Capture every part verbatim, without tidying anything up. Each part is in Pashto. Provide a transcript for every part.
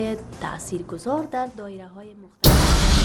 تاثیرگذار در دایره های مختلف.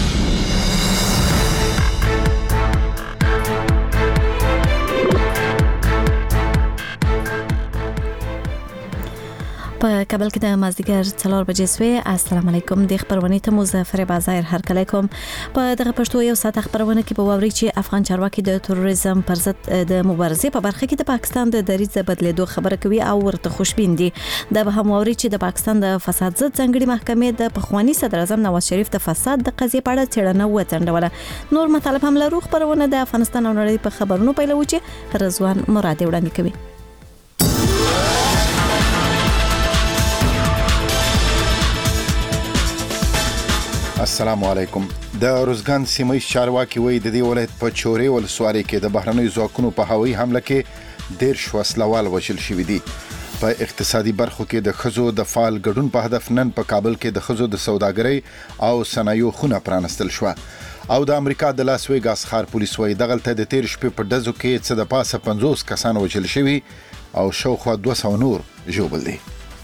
په کابل کې د مازدیګر څلور بجې سوې. السلام علیکم. د خبرونه ته مظفر بازار هرکلی کوم. په دغه پښتو یو ساعت خبرونه کې به واوري چې افغان چارواکي د تروریزم پر ضد د مبارزې په برخه کې د پاکستان د دریځ بدلیدو خبره کوي او ورته خوشبین دي. دا به هم واوري چې د پاکستان د فساد ضد ځنګړي محکمې د پخوانی صدر اعظم نواز شریف د فساد د قضیې په اړه څېړنه وڅنډوله. نور مطالب هم لرو. خبرونه د افغانستان او نړۍ په خبرونو پیلوي چې رضوان مراد وړاندې کوي. السلام علیکم. د روزګان سیمه چارواکي وایي د دې ولایت په چورې ولسوالۍ کې د بهرنیو ځواکونو په هوایي حمله کې ډېر وسلوال وژل شوي دي. په اقتصادي برخو کې د ښځو د فعال ګډون په هدف نن په کابل کې د ښځو د سوداګرۍ او صنایعو خونه پرانستل شوه. او د امریکا د لاس ویګاس ښار پولیس وایي دغلته د تیر شپې په ډزو کې څه د پاسه پنځوس کسان وژل شوي او شاوخوا دوه سوه نور ژوبل دي.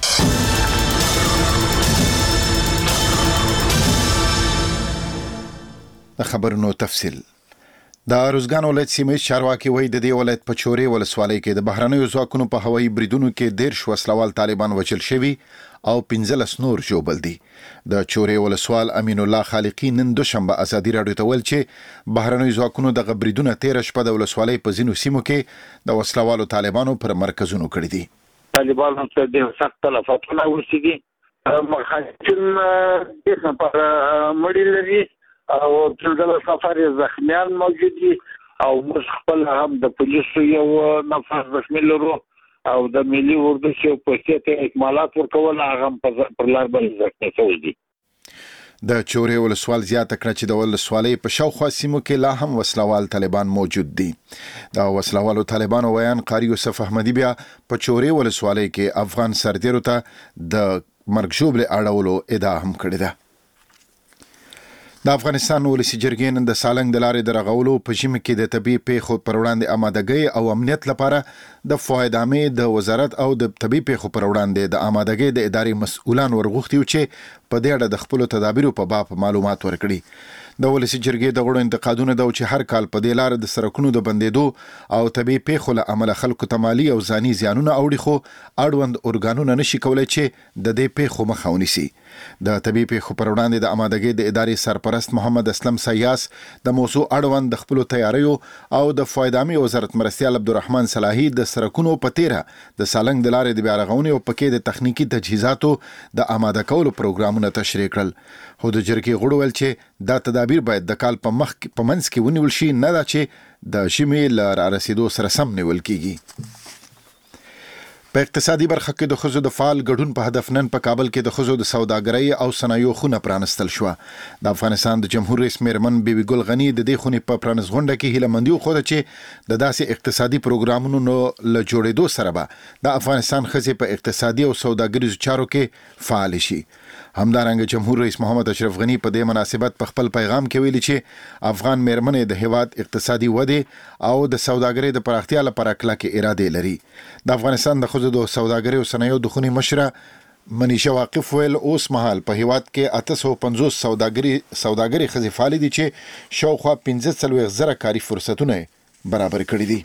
د خبرونو تفصیل. د روزګان ولایت سیمه چارواکي وایي د دې ولایت په چورې ولسوالۍ کې د بهرنیو ځواکونو په هوایي بریدونو کې ډېر وسلوال طالبان وژل شوي او پنځلس نور ژوبل دي. د چورې ولسوال امین الله خالقی نن دوشنبه ازادي راډیو ته ویل چې بهرنیو ځواکونو د بریدونو تیر شپه د ولسوالۍ په ځینو سیمو کې د وسلوالو طالبانو پر مرکزونو کړی دي. طالبانو ته د سخت تلفاتونه ورسېږي. مخالفین د لپاره مړي لري او ټول سفر زخمیان موجود دي او موږ خپل هم د پولیسو یو نفر زخمی لرو او د ملي اردو چې په څیر اکمالات ورکول هغه پر لار باندې زخمی شوی دي. د چورې ولسوال زیاته کړه چې د ولسوالۍ په شاوخوا سیمو کې لا هم وسلوال طالبان موجود دي. د وسلوالو طالبانو ویان قاری یوسف احمدی بیا په چورې ولسوالۍ کې افغان سرتیرو ته د مرګ ژوبلې اړولو ادعا هم کړې ده. د افغانستان ولسی جرګې نن د سالنګ د لارې د رغولو په ژمي کې د طبي پیښو پر وړاندې آمادګۍ او امنیت لپاره د فواید عامې د وزارت او د طبي پیښو پر وړاندې د آمادګۍ د ادارې مسؤلان ورغوښتي چې په دې اړه د خپل تدابیرو په باب معلومات ورکړي. د ولسی جرګې د غړو انتقادونه د چې هر کال په دې لار د سرکونو د بندیدو او طبي پیښو له امله خلکو ته مالي او ځاني زیانونه اوړي خو اړوند اورګانونه نشي کولای چې د دې پیښو مخه ونیسي. د طبي پیښو پر وړاندې د آمادګۍ د ادارې سرپرست محمد اسلم سیاس د موضوع اړوند د خپل تیاریو او د فواید عامې وزارت مرستیال عبدالرحمن صلاحي د سرکونو په تیره د سالنګ د لارې د بیا رغونې او پکې د تخنیکی تجهیزاتو د آماده کولو پروګرامونه تشریح کړل. خو د جرګې غړو ویل چې دا تدابیر باید د کال په مخ په منځ کې ونیول شي، نه دا چې د ژمي له رارسېدو سره سم نیول کیږي. په اقتصادي برخه کې د ښځو د فعال ګډون په هدف نن په کابل کې د ښځو د سوداګرۍ او صنایعو خونه پرانستل شوه. د افغانستان د جمهور رئیس میرمن بیبي ګل غنی د دې خونې په پرانست غونډه کې هیله مندي وښوده چې د داسې اقتصادي پروګرامونو له جوړېدو سره به د افغانستان ښځې په اقتصادي او سوداګریزو چارو کې فعال شي. همدارنګه جمهور رئیس محمد اشرف غنی په دې مناسبت په خپل پیغام کې ویلي چې افغان میرمنې د هیواد اقتصادي ودې او د سوداګرۍ د پراختیا لپاره کلکې ارادې لري. د افغانستان د ښځو د سوداګرۍ او صنایعو د خونې مشره منیشه واقف ویل اوس مهال په هیواد کې اته سوه پنځوس سوداګري سوداګري ښځې فعالې دي چې شاوخوا پنځه څلوېښت زره کاري فرصتونه برابر کړي دي.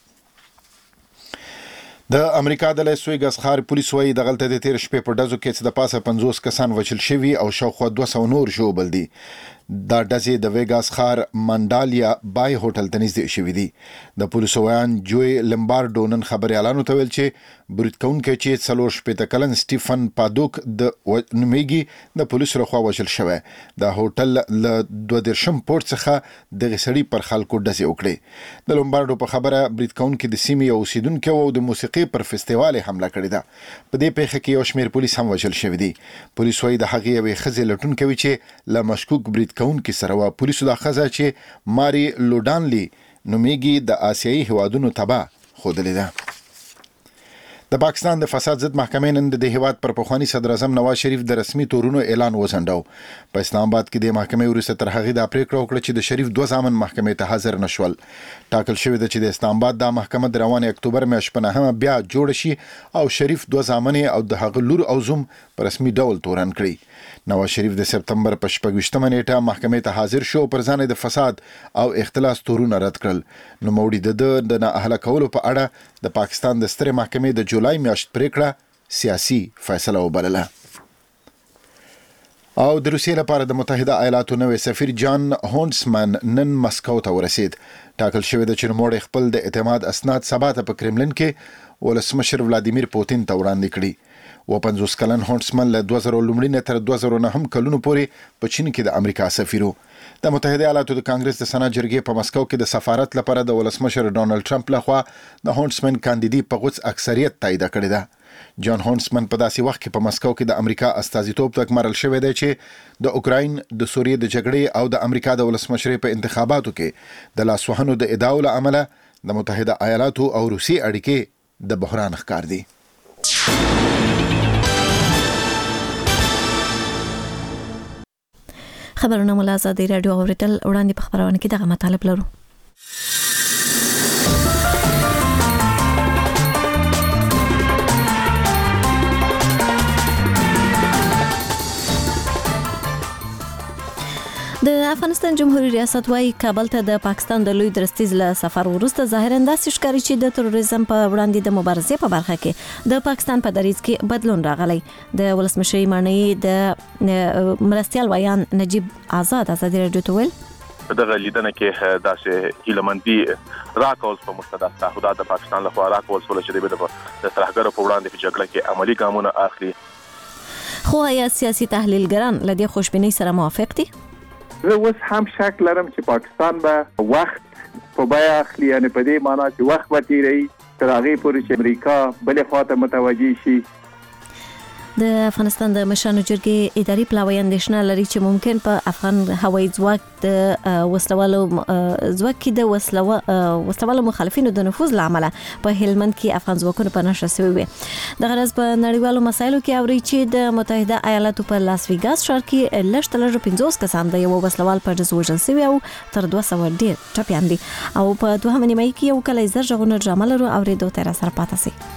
د امریکا د لاس ویګاس ښار پولیس وایي دغلته د تیر شپې په ډزو کې څه د پاسه پنځوس کسان وژل شوي او شاوخوا دوه سوه نور ژوبل دي. دا ډزې د ویګاس ښار منډالیا بای هوټل ته نږدې شوي دي. د پولیسو ویان جوی لمبارډو نن خبریالانو ته ویل چې برید کوونکی چې څلور شپېته کلن سټیفن پادوک د نومیږي د پولیسو لخوا وژل شوی. د هوټل له دوه دېرشم پوړ څخه دغه سړي پر خلکو ډزې وکړې. د لمبارډو په خبره برید کوونکی د سیمې یو اوسیدونکی او د موسیقۍ پر فستیوال حمله کړې ده. په دې پیښه کې یو شمېر پولیس هم وژل شوي دي. پولیس وایي د هغې یوې ښځې لټون کوي چې له مشکوک برید کوونکي سره وه. پولیسو دا ښځه چې ماري لوډانلی نومیږي د آسیایي هیوادونو تبع ښودلې ده. د پاکستان د فساد ضد محکمې نن د هیواد پر پخوانی صدر اعظم نواز شریف د رسمي تورونو اعلان وځنډاو. په اسلام آباد کې د محکمې وروسته تر هغه د پریکړه وکړه چې د شریف دوه ځامن محکمې ته حاضر نشول. ټاکل شوی د چې د اسلام آباد د محکمه د روان اکتوبر میاشتې په نهمه بیا جوړ شي او شریف دوه ځامن او د هغه لور او زوم په رسمي ډول تورن کړي. نواز شریف د سپتمبر په شپږویشتمه نیټه محکمې ته حاضر شو پر ځان د فساد او اختلاس تورونه رد کړل. نو موړي د د نه اهله کولو په اړه د پاکستان د سترې محکمې د جولای میاشت پریکړه سیاسي فیصله وبلله. او د روسیې لپاره د متحده ایالاتو نوې سفیر جان هونسمن نن مسکو ته ورسید. ټاکل شوی د چې نوموړی خپل د اعتماد اسناد سبا ته په کرملین کې ولسمشر ولادیمیر پوتین ته وړاندې کړي. و پنځوس کلن هونسمن له دوه زره لومړي نه تر دوه زره نهم کلونو پورې په چین کې د امریکا سفیر و. د متحده ایالاتو د کانګرس د سنا جرګې په مسکو کې د سفارت لپاره د ولسمشر ډونالد ټرمپ لخوا د هونسمن کاندیدي په غوڅ اکثریت تایید کړی ده. جان هونسمن په داسې وخت کې په مسکو کې د امریکا استازیتوب ته مرل شوی دی چې د اوکراین د سوریې د جګړې او د امریکا د ولسمشرۍ په انتخاباتو کې د لاسوهنو د ادعاو له امله د متحده ایالاتو او روسیې اړیکې د بحران ښکار دي. خبرونه مو له ازادي راډیو اوریدل. وړاندې په خبرونه کې دغه مطالب لرو. د افغانستان جمهوریت ریاست وايي کابل ته د پاکستان د لوی درستیز له سفر وروسته ظاهراً داسې ښکاري چې د تروریزم په وړاندې د مبارزې په برخه کې د پاکستان په دریځ کې بدلون راغلی. د ولسمشر مانی د مرستیال ویان نجیب آزاد ازادي راډیو ته ویل دغه لیدنه کې داسې هیلمندي راکول په مستند تعهدات د پاکستان لخوا راکول سول چې د ترهګرو په وړاندې په جګړه کې عملی ګامونه اخلي. خو آیا سیاسي تحلیلګران له دې خوشبینۍ سره موافق دي؟ زه اوس هم شک لرم چې پاکستان به وخت په بیا اخلي، یعنی په دې معنی چې وخت به تیری تر هغې پورې چې امریکا بلې خواته متوجه شي. د افغانستان د مشرانو جرګې اداري پلاوی اندېښنه لري چې ممکن په افغان هوایي ځواک د وسلوالو ځواک کې د وسلوالو مخالفینو د نفوذ له امله په هلمند کې افغان ځواکونه په نښه شوي وي. دغه ورځ په نړیوالو مسایلو کې اوري چې د متحده ایالاتو په لاس ویګاس ښار کې لږ تر لږه پنځوس کسان د یو وسلوال په ډز وژل شوي او تر دوه سوه ډېر ټپیان دي. او په دوهمه نیمایي کې یو کلی زر غږونه ډرامه لرو اورېدو ته راسره پاتې سئ.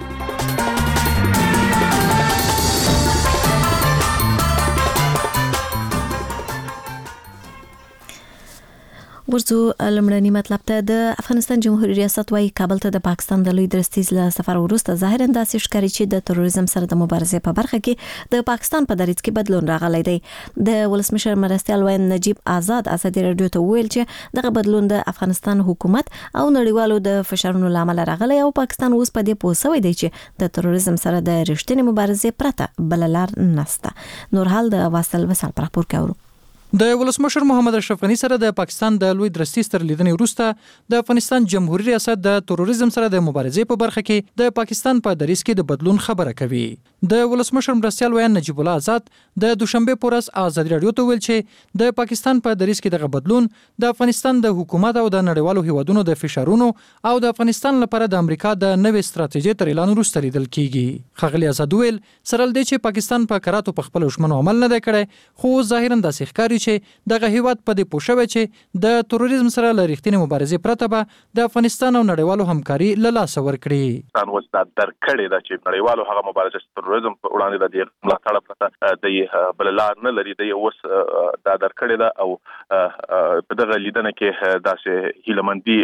ورځو لمړنی مطلب ته د افغانستان جمهوریت ریاست وايي کابل ته د پاکستان د لوی درستیز له سفر وروسته ظاهراً داسې ښکاري چې د تروریزم سره د مبارزې په برخه کې د پاکستان په دریځ کې بدلون راغلی دی. د ولسمشر مرستیال ویان نجیب آزاد ازادي راډیو ته ویل چې دغه بدلون د افغانستان حکومت او نړیوالو د فشارونو لامل راغلی او پاکستان اوس په دې پوه شوی دی چې د تروریزم سره د رښتینې مبارزې پرته بل لار نشته. نور حال د واصل وسال پر خبر کاورو. د ولسمشر محمد اشرف غنی سره د پاکستان د لوی درستیز تر لیدنې وروسته د افغانستان جمهوریت ریاست د تروریزم سره د مبارزې په برخه کې د پاکستان په دریځ کې د بدلون خبره کوي. د ولسمشر مرستیال ویان نجیب الله آزاد د دوشنبه په ورځ ازادي راډیو ته ویل چې د پاکستان په دریځ کې دغه بدلون د افغانستان د حکومت او د نړیوالو هیوادونو د فشارونو او د افغانستان لپاره د امریکا د نوې ستراتیژۍ تر اعلان وروسته لیدل کیږي. خغلی آزاد ویل سره لدې چې پاکستان په کراتو په خپل ژمنو عمل نه دی کړی، خو ظاهراً داسې ښکاري چې دغه هیواد په دې پوه شوی چې د تروریزم سره له رښتینې مبارزې پرته به د افغانستان او نړیوالو همکاري له لاسه ورکړي. افغانستان اوس دا درک کړی ده چې نړیوالو هغه مبارزه تروریزم په وړاندې د دې ملاتړ پرته د بل لار نه لري، د اوس دا درک کړی ده او په دغه لیدنه کې داسې هیلمندي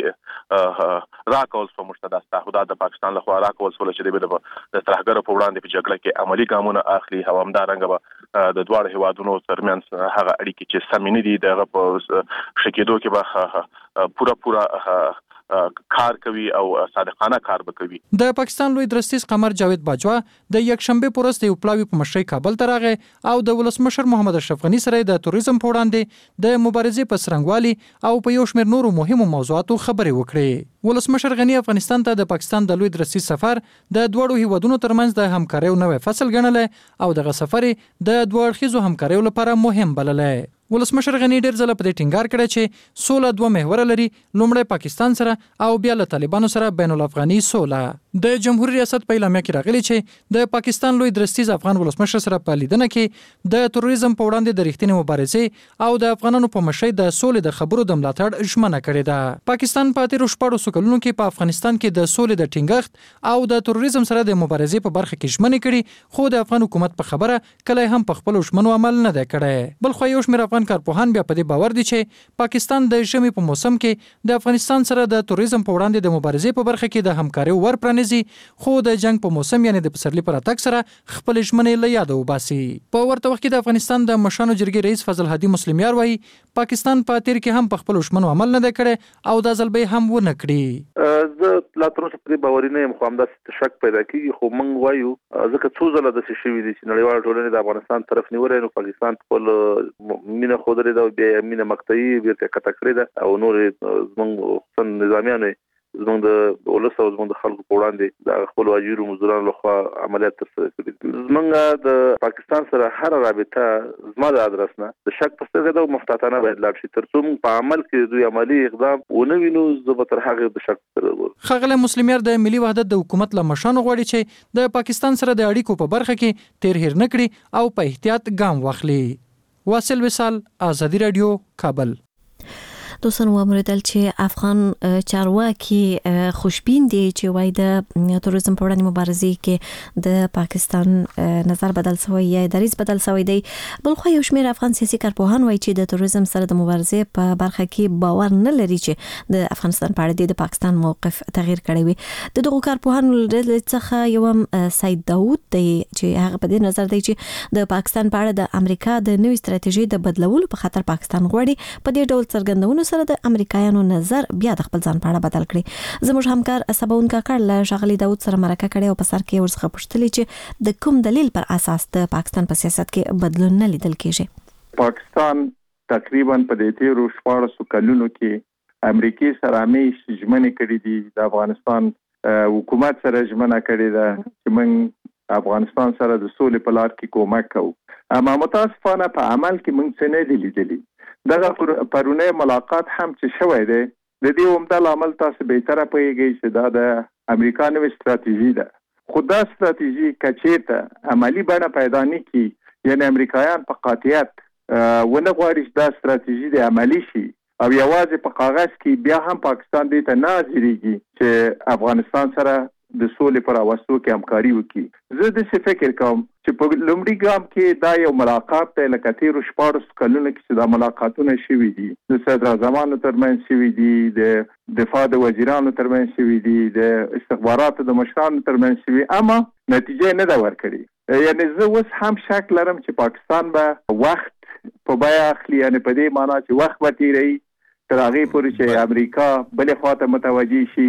راکول په مستند تعهدات د پاکستان لخوا راکول سول چې د ترهګرو په وړاندې په جګړه کې عملی ګامونه اخلي او همدارنګه به د دواړو هیوادونو ترمنځ هغه اړیکې چې سمې نه دي دغه په شکېدو کې به پوره پوره کار کوي او صادقانه کار وکوي. د پاکستان لوی درستیز قمر جاوید باجوا د یک شنبه پورس د پلاوی په مشرۍ کابل ته راغی او د ولسمشر محمد اشرف غنی سره د تروریزم په وړاندې د مبارزې په سرنګوالي او په یو شمېر نورو مهمو موضوعاتو خبرې وکړې. ولسمشر غنی افغانستان ته د پاکستان د لوی درستیز سفر د دوړو هیوادونو ترمنځ د همکارۍ نوې فصل ګڼل او دغه سفر د دوه اړخیزو همکاریو لپاره مهم بللی. ولسمشر غنی ډیر ځله په دې ټینګار کړی چې سوله دوه محور لري، لومړی پاکستان سره او بیا له طالبانو سره بین الافغاني سوله. د جمهوریت ریاست په اعلامیه کې راغلي چې د پاکستان لوی درستیز افغان ولسمشر سره په لیدنه کې د تروریزم په وړاندې د ریښتینې مبارزې او د افغانانو په مشرۍ د سولې د خبرو د ملاتړ ژمنه کړې ده. پاکستان په تیرو شپږو کلونو کې په افغانستان کې د سولې د ټینګښت او د تروریزم سره د مبارزې په برخه کې ژمنې کړې، خو د افغان حکومت په خبره کله هم په خپل ژمنو عمل نه دی کړی. بل خو یو شمېر افغان کارپوهان بیا په دې باور دي چې پاکستان د ژمي په موسم کې د افغانستان سره د تروریزم په وړاندې د مبارزې په برخه کې د همکارۍ ور پرانیزي، خو د جنگ په موسم یعنی د پسرلي پر اتک سره خپل ژمنې له یاده وباسي. په ورته وخت کې د افغانستان د مشرانو جرګې رئیس فضل هادي مسلمیار وایي پاکستان په تیر کې هم په خپل ژمنو عمل نه دی کړی او د ځلبې هم ونه کړی. زه لا تر اوسه په باور نه یم، خو همداسې شک پیدا کیږي. خو موږ وایو ځکه څو ځله داسې شوي دي چې نړیوال ټولنې د افغانستان طرف نیولې، نو پاکستان خپل مینه ښودلې ده او بیا مینه مقطعي بیرته قطع کړې ده او نور زموږ خصوصا نظامیانو زموږ د ولس او زموږ د خلکو په وړاندې د خپل واجیرو مزدورانو لخوا عملیات ترسره کړي دي. زموږ د پاکستان سره هر رابطه زما د ادرس نه د شک په سترګه ده او محتاطانه باید لاړ شي، تر څو موږ په عمل کې دوی عملی اقدام ونه وینو. زه به تر هغه د شک سره ګورم. ښاغلی مسلمیار د ملي وحدت د حکومت له مشرانو غواړي چې د پاکستان سره د اړیکو په برخه کې تیر هیر نه کړي او په احتیاط ګام واخلي. واصل وصال، آزادي رادیو، کابل. دوستان وامریدل چې افغان چارواکي خوشبین دي چې وای د تروریزم په وړاندې مبارزې کې د پاکستان نظر بدل شوی یا دریځ بدل شوی دی. بل خو یو شمېر افغان سیاسي کارپوهان وای چې د تروریزم سره د مبارزې په برخه کې باور نه لري چې د افغانستان په اړه د پاکستان موقف تغییر کړی وي. د دغو کارپوهانو څخه یو هم سید داوود دی چې هغه په دې نظر دی چې د پاکستان په اړه د امریکا د نوې ستراتیژي د بدلولو په خاطر پاکستان غواړي په دې ډول څرګندونو سره د امریکایانو نظر بیا د خپل ځان په اړه بدل کړي. زموږ همکار سباون کاکړ له ښاغلي داود سره مرکه کړې او په سر کې ورڅخه پوښتلې چې د کوم دلیل پر اساس د پاکستان په سیاست کې بدلون نه لیدل کېږي. پاکستان تقریبا په دې تیرو شپږو کلونو کې امریکای سره همیش ژمنې کړې دي، د افغانستان حکومت سره ژمنه کړې ده چې موږ افغانستان سره د سولې په لار کې کومک کوو. اما متاسفانه په عمل کې موږ څه نه دي لیدلي. دغه پرونه ملاقات هم چې شوی دی د دې عمده لامل تاسو به تر پوهیږئ چې دا د امریکا نوې ستراتیژي ده. خو دا ستراتیژي کچېته عملی بڼه پیدا نه کړي، یعنی امریکایان په قاطعیت ونه غواړي چې دا ستراتیژي د عملی شي او یوازې په کاغذ کې بیا هم پاکستان دې ته نه حاضرېږي چې افغانستان سره د سولې پر راوستو کې همکاري وکړي. زه داسې فکر کوم چې په لومړي ګام کې دا یو ملاقات دی، لکه تېرو شپاړسو کلونو کې چې دا ملاقاتونه شوي دي، د صدراعظمانو ترمنځ شوي دي، د دفاع د وزیرانو ترمنځ شوي دي، د استخباراتو د مشرانو ترمنځ شوي، اما نتیجه نه ده ورکړې. یعنی زه اوس هم شک لرم چې پاکستان به وخت په بیه اخلي، یعنی په دې معنا چې وخت به تېروي تر هغې پورې چې امریکا بلې خواته متوجه شي.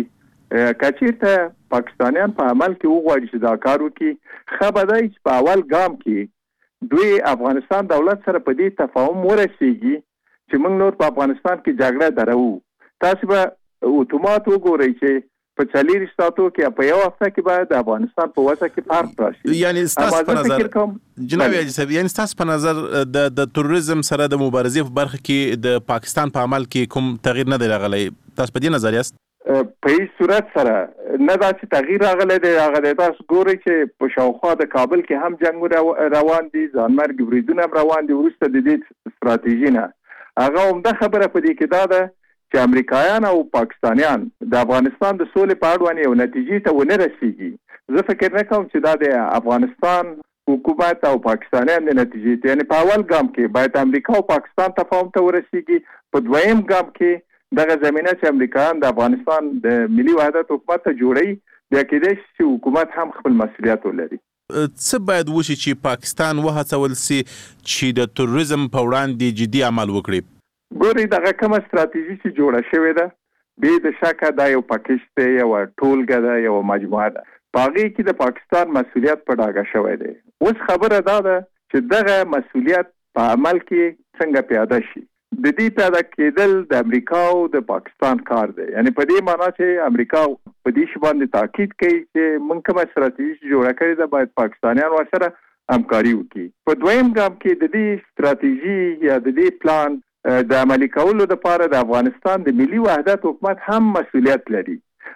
کچېرته پاکستانیان په عمل کې وغواړي چې دا کار وکړي، ښه به دی چې په اول ګام کې دوی افغانستان دولت سره په دې تفاهم ورسېږي چې موږ نور په افغانستان کې جګړه درو. تاسو به اتومات وګورئ چې په څلور ساعتو کې په یو هفته کې باید د افغانستان په وسه کې فرق راشي. یعنی تاسو په نظر جناب حاجي صاحب، یعنی تاسو په نظر د د تروریزم سره د مبارزې په برخه کې د پاکستان په عمل کې کوم تغییر نه دی راغلی، تاسو په دې نظر یاست؟ په هیڅ صورت سره نه داسې تغییر راغلی دی. هغه دی تاسو ګورئ چې په شاوخوا د کابل کې هم جنګ روان دي، ځانمرګ بریدونه هم روان دي. وروسته د دې ستراتیژي نه هغه عمده خبره په دې کې دا ده چې امریکایان او پاکستانیان د افغانستان د سولې په اړوند یو نتیجې ته ونه رسېږي. زه فکر نه کوم چې دا د افغانستان حکومت او پاکستانیان د نتیجې ته، یعنی په اول ګام کې باید امریکا او پاکستان تفاهم ته ورسېږي، په دویم ګام کې دغه زمینه چې امریکایان د افغانستان د ملي وحدت حکومت ته جوړوي، بیا کېدای شي چې حکومت هم خپل مسؤلیت ولري. څه باید وشي چې پاکستان وهڅول سي چې د تروریزم په وړاندې جدي عمل وکړي؟ ګورئ دغه کومه ستراتیژي چې جوړه شوې ده بې د شکه دا یو پاکیج دی، یوه ټولګه ده، یوه مجموعه ده. په هغې کې د پاکستان مسؤلیت په ډاګه شوی دی. اوس خبره دا ده چې دغه مسؤلیت په عمل کې څنګه پیاده شي. د دې پیدا کېدل د امریکا او د پاکستان کار دی، یعنی په دې معنا چې امریکا په دې شی باندې تاکید کوي چې موږ کومه ستراتیژي جوړه کړې ده باید پاکستانیان ورسره همکاري وکړي. په دویم ګام کې د دې ستراتیژي یا د دې پلان د عملي کولو لپاره د افغانستان د ملي وحدت حکومت هم مسؤلیت لري.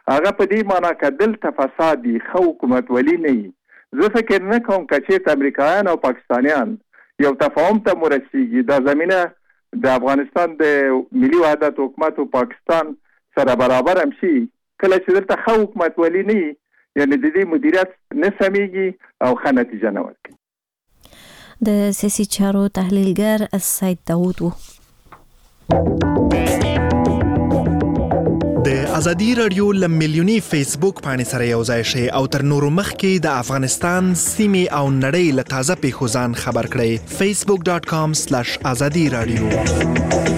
هغه په دې معنی کدل تفسادي خو حکومت ولی نه زه فکر نه کوم چې امریکایان او پاکستانیان یو تفاهم ته مرسیږي دا زمينه د افغانستان د ملي وحدت حکومت او پاکستان سره برابر هم شي کله چې دلته خو حکومت ولی نه یعنی د دې مدیریت نه سميږي او ښه نتیجه نه ورکوي. د سیاسي چارو تحلیلګر سید داوود وو. د ازادي رادیو ل میلیونی فیسبوک باندې سره یو ځای شي او تر نورو مخکې د افغانستان سیمې او نړۍ له تازه پیښو ځان خبر کړئ facebook dot com slash azadi radio.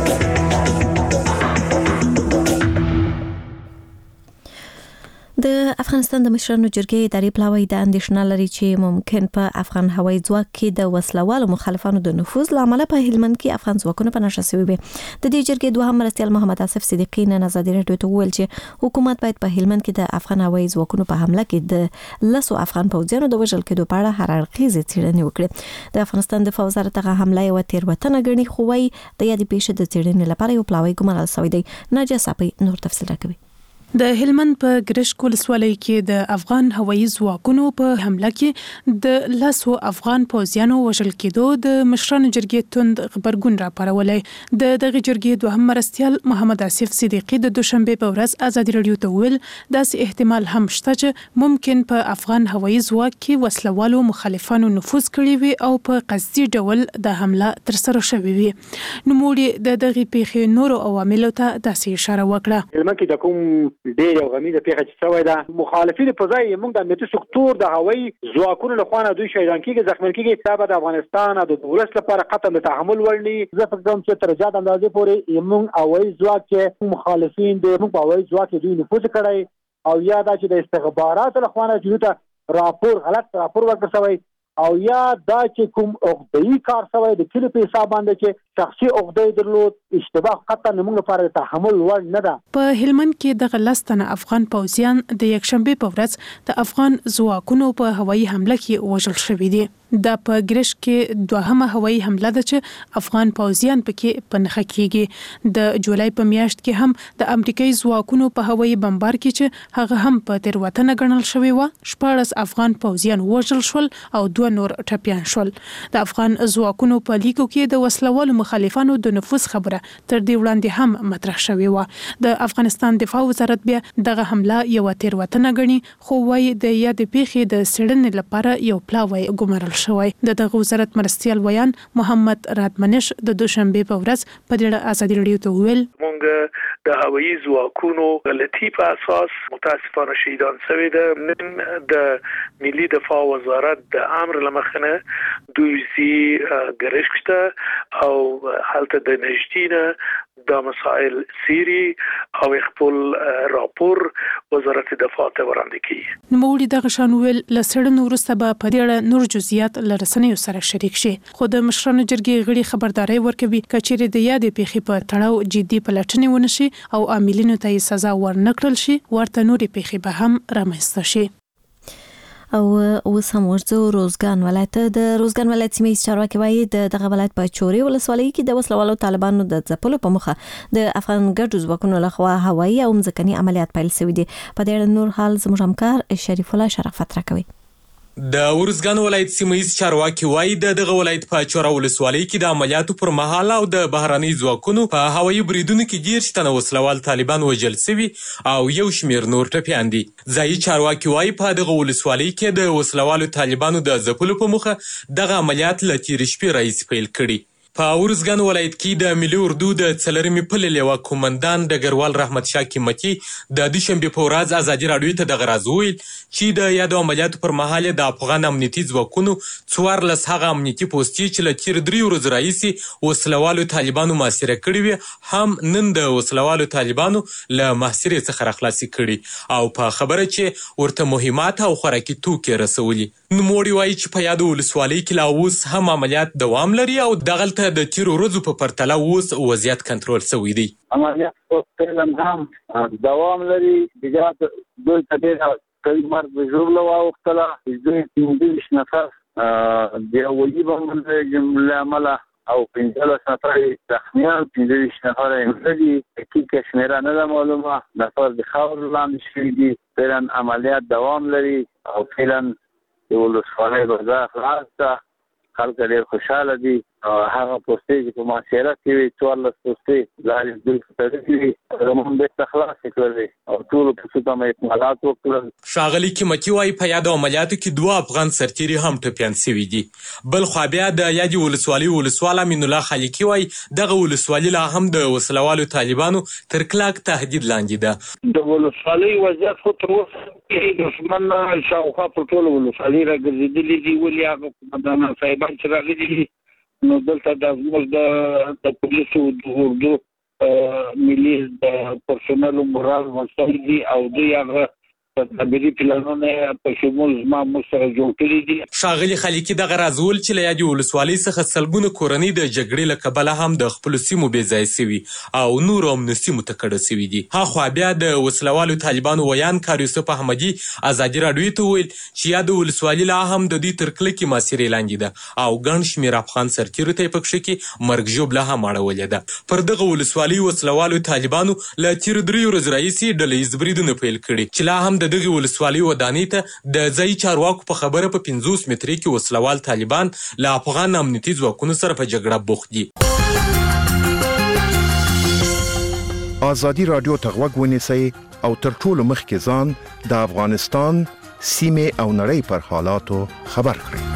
د افغانستان د مشرانو جرګې اداري پلاوی د اندېښنه لري چې ممکن په افغان هوایي ځواک کې د وسلوالو مخالفانو د نفوذ لامل په هلمند کې افغان ځواکونه په نشه شوي وي. د دې جرګې دوهم مرستیال محمد آصف صدیقی نن ازادي رادیو ته وویل چې حکومت باید په هلمند کې د افغان هوایي ځواکونو په حمله کې د لسو افغان پوځیانو د وژل کېدو په اړه هر اړخیزې څېړنې وکړي. د افغانستان دفاع وزارت هغه حمله یوه تېروتنه ګڼي خو وايي د یادې پیښې د څېړنې لپاره یو پلاوی ګمارل شوی دی. ناجیه صاحب نور تفصیل راکوي. د هلمند په ګرشک ولسوالۍ کې د افغان هوایي ځواکونو په حمله کې د لسو افغان پوځیانو وژل کېدو د مشرانو جرګې توند خبرګون راپارولی. د دغه جرګې دوهم مرستیال محمد آصف صدیقی د دوشنبه په ورځ ازادي رادیو ته ویل داسې احتمال هم شته چې ممکن په افغان هوایي ځواک کې وسلوالو مخالفانو نفوذ کړی وي او په قصدي ډول د حمله ترسره شوې وي. نوموړي د دغه پیښې نورو عواملو ته داسې اشاره وکړه. هلمند کې د کوم ډېر یو غمیزه پیښه چې شوې ده مخالفین په ځای موږ د امنیتي سکتور د هوایي ځواکونو له خوا نه دوی شهیدان کېږي ځخمي کېږي دا به د افغانستان او د ولس لپاره قطعا د تحمل وړ نه زه فکر کوم چې تر زیات اندازې پورې موږ هوایي ځواک کې مخالفین د موږ په هوایي ځواک کې دوی نفوذ کړی او یا دا چې د استخباراتو له خوا نه دوی ته راپور غلط راپور ورکړل شوی او یا دا چې کوم عقده‌ای کار شوی د کلی په حساب باندې چې شخصي عقده درلود اشتباه قطعا موږ لپاره تحمل وړ نه ده. په هلمند کې د غلستنه افغان پوځیان د یکشنبه په ورځ د افغان ځواکونو په هوایي حمله کې وژل شوي دي. دا په ګرشک کې دوهمه هوایي حمله ده چې افغان پوځیان پکې په نښه کېږي. د جولای په میاشت کې هم د امریکایي ځواکونو په هوایي بمبار کې چې هغه هم په تېروتنه ګڼل شوی و شپاړس افغان پوځیان وژل شول او دوه نور ټپیان شول. د افغان ځواکونو په لیکو کې د وسلوالو مخالفانو د نفوذ خبره تر دې وړاندې هم مطرح شوې و. د افغانستان دفاع وزارت بیا دغه حمله یو تېروتنه ګڼي خو وايي د یادې پیښې د څېړنې لپاره یو پلاوی ګمارل شوی. د دغه وزارت مرستیال ویان محمد رادمنش د دوشنبه په ورځ په دې ازادي رادیو ته ویل مونږ د هوایي ځواکونو غلطي په اساس متاسفانه شهیدان شوي ده. نن د ملي دفاع وزارت د امر لمخنه دوی زی ګرشک ته او حالت د نجدینه دا مسائل سیری او خپل راپور وزارت دفاع ته وړاندې کړي. نوموړي دغه شان ویل لسړنو وروسته به په دې نور جزئیات لرسنیو سره شریک شي. خو د مشرانو جرګې غړي خبرداري ورکوي کچېرې د یادې پیښې په تړاو جدي پلټنې ونشي او عاملینو ته سزا ورنکړل شي ورته نورې پیښې به هم رامنځته شي. او اوس هم ورځو روزګان ولایت د روزګان ولایت سیمه چارواکي وایي د دغه ولایت په چوري ولسوالۍ کې د وسلوالو طالبانو د ځپلو په مخه د افغان ګډو ځواکونو لخوا هوایي او ځمکني عملیات پیل شوي دي. په دې اړه نور حال زموږ همکار شریف الله شرافت راکوي. د ورزګان ولایت سیمه‌یز چارواکي وایي د دغه ولایت په چوره ولسوالۍ کې د عملیاتو پر مهال او د بهرنۍ ځواکونو په هوایي بریدونو کې ډېر تنه وسلوال طالبان وژل شوي او یو شمېر نور ټپیان دي. ځایي چارواکي وایي په دغه ولسوالۍ کې د وسلوالو طالبانو د ځپلو په موخه دغه عملیات له تېرې شپې راهیسې پیل کړي. په ورزګان ولایت کې د ملي اردو د څلرمې پلې لیوه کومندان ډګروال رحمت شاه قیمتي د دوشنبې په ورځ ازادي راډیو ته دغه راز وویل چې د یادو عملیاتو پر مهال د افغان امنیتي ځواکونو څوارلس هغه امنیتي پوستې چې له تېرې درې ورځو راهیسې وسلوالو طالبانو محاصره کړي وي هم نن د وسلوالو طالبانو له محاصرې څخه راخلاصې کړي او په خبره چې ورته مهمات او خوراکي توکي رسولي. نوموړي وایي چې په یادو ولسوالۍ کې لا اوس هم عملیات دوام لري او دغلته د تیرو ورځو په پرتله اوس وضعیت کنټرول شوی دی. عملیات په فعلا هم دوام لري. بیا دوی ته ډېر قوي مرګ ژوبله واوښتله. دوی پنځه ویشت نفر د هوایي بمبارۍ له امله او پنځلس نفر زخمیان، پنځه ویشت نفر مړه دي. دقیقه شمېره نه ده معلومه. نفر د خاورو لاندې شوي دي. فعلا عملیات دوام لري او فعلا د ولسوالۍ بازار خلاص ده. خلک ډېر خوشحاله دي. هغه پوستې چې په محاصره کې وي څوارلس پوستې لارې بالکل تړلې وي زموږ بېرته خلاصې کړلې او ټولو پسو ته مې اطمالات وکړل. ښاغلي قیمتي وایي په یادو عملیاتو کې دوه افغان سرتیري هم ټپیان سوي دي. بل خوا بیا د یادې ولسوالۍ ولسوال امین الله خالقي وایي دغه ولسوالي لا هم د وسلوالو طالبانو تر کلک تهدید لاندې ده. د ولسوالۍ وضعیت خو تر اوسه کې دښمن شاوخوا پر ټولو ولسوالۍ راګرځېدلي دي. ولې هغه قومندانان صاحبان چې راغلي دي نو دلته د زموږ د د پولیسو د اردو ملي د پرسونل مورال مسئول دي او دوی هغه تدبیري پلانونه په شمول زما موږ سره جوړ کړي دي. ښاغلي خالقي دغه راز وویل چې له یادې ولسوالۍ څخه سلګونه کورنۍ د جګړې له کبله هم د خپلو سیمو بې ځایه سوي او نورو امنو سیمو ته کډه سوي دي. هاخوا بیا د وسلوالو طالبانو ویان کار یوسف احمدي ازادي راډیو ته وویل چې یاده ولسوالي لا هم د دوی تر کلکې محاصرې لاندې ده او ګڼ شمېر افغان سرتیرو ته یې په کښې کې مرګ ژوبله هم اړولې ده. پر دغه ولسوالۍ وسلوالو طالبانو له تېرو دریو ورځو راهیسې ډله ییز بریدونه پیل کړي چې لا هم د دغې ولسوالۍ ودانۍ ته د ځایي چارواکو په خبره په پنځوس مترۍ کې وسلوال طالبان له افغان امنیتي ځواکونو سره په جګړه بوخت دي. ازادي راډیو ته غوږ ونیسئ او تر ټولو مخکې ځان د افغانستان سیمې او نړۍ پر حالاتو خبر کړئ.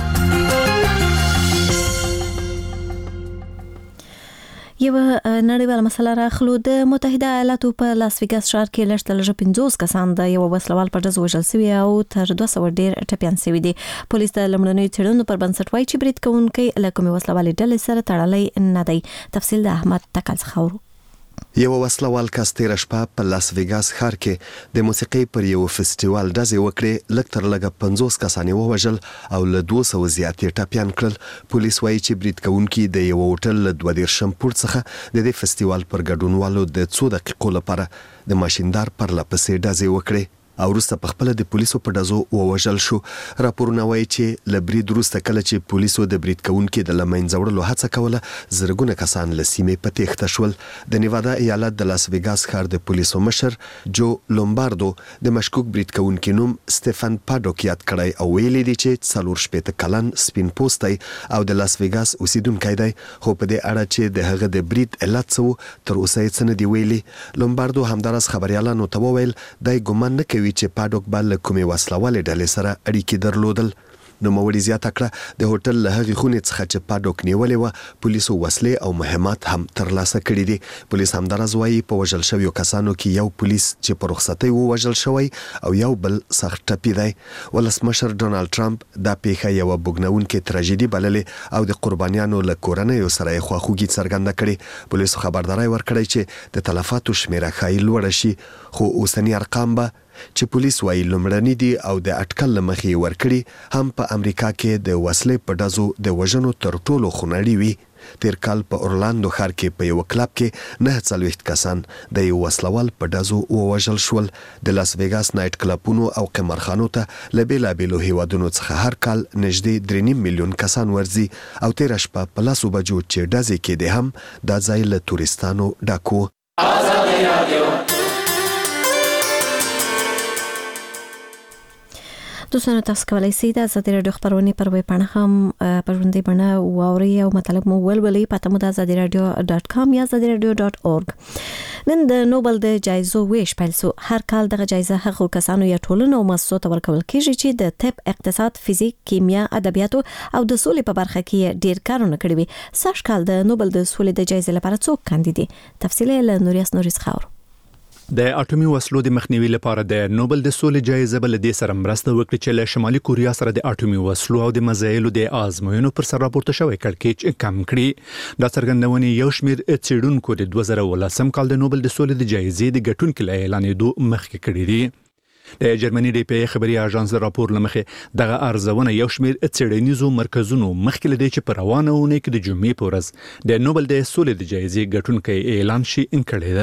یو نړیواله مسله راخلو. د متحده ایالاتو په لاس ویګاس ښار کې لږ تر لږه پنځوس کسان د یو وسلوال په ډز وژل سوي او تر دوه سوه ډېر ټپیان سوي دي. پولیس د لومړنیو څېړنو پر بنسټ وایي چې برید کوونکی له کومې وسلوالې ډلې سره تړلی نه دی. تفصیل د احمد تکل څخه اورو. یو وسلوال کس تیره شپه په لاس ویګاس ښار کې د موسیقۍ پر یو فستیوال ډزې وکړې. لږ تر لږه پنځوس کسان یې ووژل او له دوه سوه زیات یې ټپیان کړل. پولیس وایي چې برید کوونکي د یو هوټل له دوه دېرشم پوړ څخه د دې فستیوال پر ګډونوالو د څو دقیقو لپاره د ماشیندار پرله پسې ډزې وکړې او وروسته په خپله د پولیسو په ډزو ووژل شو. راپورونه وایي چې له برید وروسته کله چې پولیسو د برید کوونکي د له منځه وړلو هڅه کوله زرګونه کسان له سیمې په تېښته شول. د نیوادا ایالت د لاس ویګاس ښار د پولیسو مشر جو لومباردو د مشکوک برید کوونکي نوم سټیفن پاډوک یاد کړی او ویلي دي چې څلور شپېته کلن سپین پوستی او د لاس ویګاس اوسیدونکی دی، خو په دې اړه چې د هغه د برید علت څه و تر اوسه یې څه نه دي ویلي. لومباردو همداراز خبریالانو ته وویل دی ګمان نه کوي چې پاډوک به له کومې وسلوالې ډلې سره اړیکې درلودل. نوموړي زیاته کړه د هوټل له هغې خونې څخه چې پاډوک نیولې وه پولیسو وسلې او مهمات هم ترلاسه کړي دي. پولیس همداراز وایي په وژل شویو کسانو کې یو پولیس چې په رخصتۍ ووژل شوی او یو بل سخت ټپي دی. ولسمشر ډونالډ ټرمپ دا پیښه یوه بوږنونکې تراژیدي بللې او د قربانیانو له کورنیو سره یې خواخوږي څرګنده کړې. پولیسو خبرداری ورکړی چې د تلفاتو شمېره ښایي لوړه شي، خو اوسني ارقام به چې پولیس وایي لومړني دي او د اټکل له مخې یې ورکړي هم په امریکا کې د وسلې په ډزو د وژنو تر ټولو خونړي وي. تیر کال په اورلاندو ښار کې په یو کلب کې نه څلوېښت کسان د یو وسلوال په ډزو ووژل شول. د لاس ویګاس نایټ کلبونو او قمارخانو ته له بېلابېلو هیوادونو څخه هر کال نږدې درې نیم میلیون کسان ورځي او تېره شپه په لسو بجو چې ډزې کېدې هم دا ځای له تورستانو ډک و. دوستانو تاسو کولی شئ د ازادي راډیو خپرونې پر ویب پاڼه هم په ژوندۍ بڼه واورئ او مطلب مو ولولئ. پته مو د ازادي راډیو ډاټ کام یا ازادي راډیو ډاټ اورګ. نن د نوبل د جایزو ویش پیل سو. هر کال دغه جایزه هغو کسانو یا ټولنو او مؤسسو ته ورکول کیږي چې د طب، اقتصاد، فزیک، کیمیا، ادبیاتو او د سولې په برخه کې ډیر کارونه کړي وي. سږ کال د نوبل د سولې د جایزې لپاره څوک کاندید دي؟ تفصیل یې له نوریاس نوریس خاور. د اټومي وسلو د مخنیوي لپاره د نوبل د سولې جایزه بل د سره مرسته وکړي چې له شمالي کوریا سره د اټومي وسلو او د مزایلو د آزموینو پر سر راپورته شوی کړکېچ کم کړي. دا څرګندونې یو شمېر څېړونکو د دوه زره ولسم کال د نوبل د سولې د جایزې د ګټونکي له اعلانېدو مخکې کړي دي. د جرمني د پی خبري اژانس د راپور لمخې دغه ارزونه یو شمېر څېړنیزو مرکزونو مخکې لدی چې په روانه اونۍ کې د جمعې په ورځ د نوبل د سولې د جایزې ګټونکي اعلان شي انکړی ده.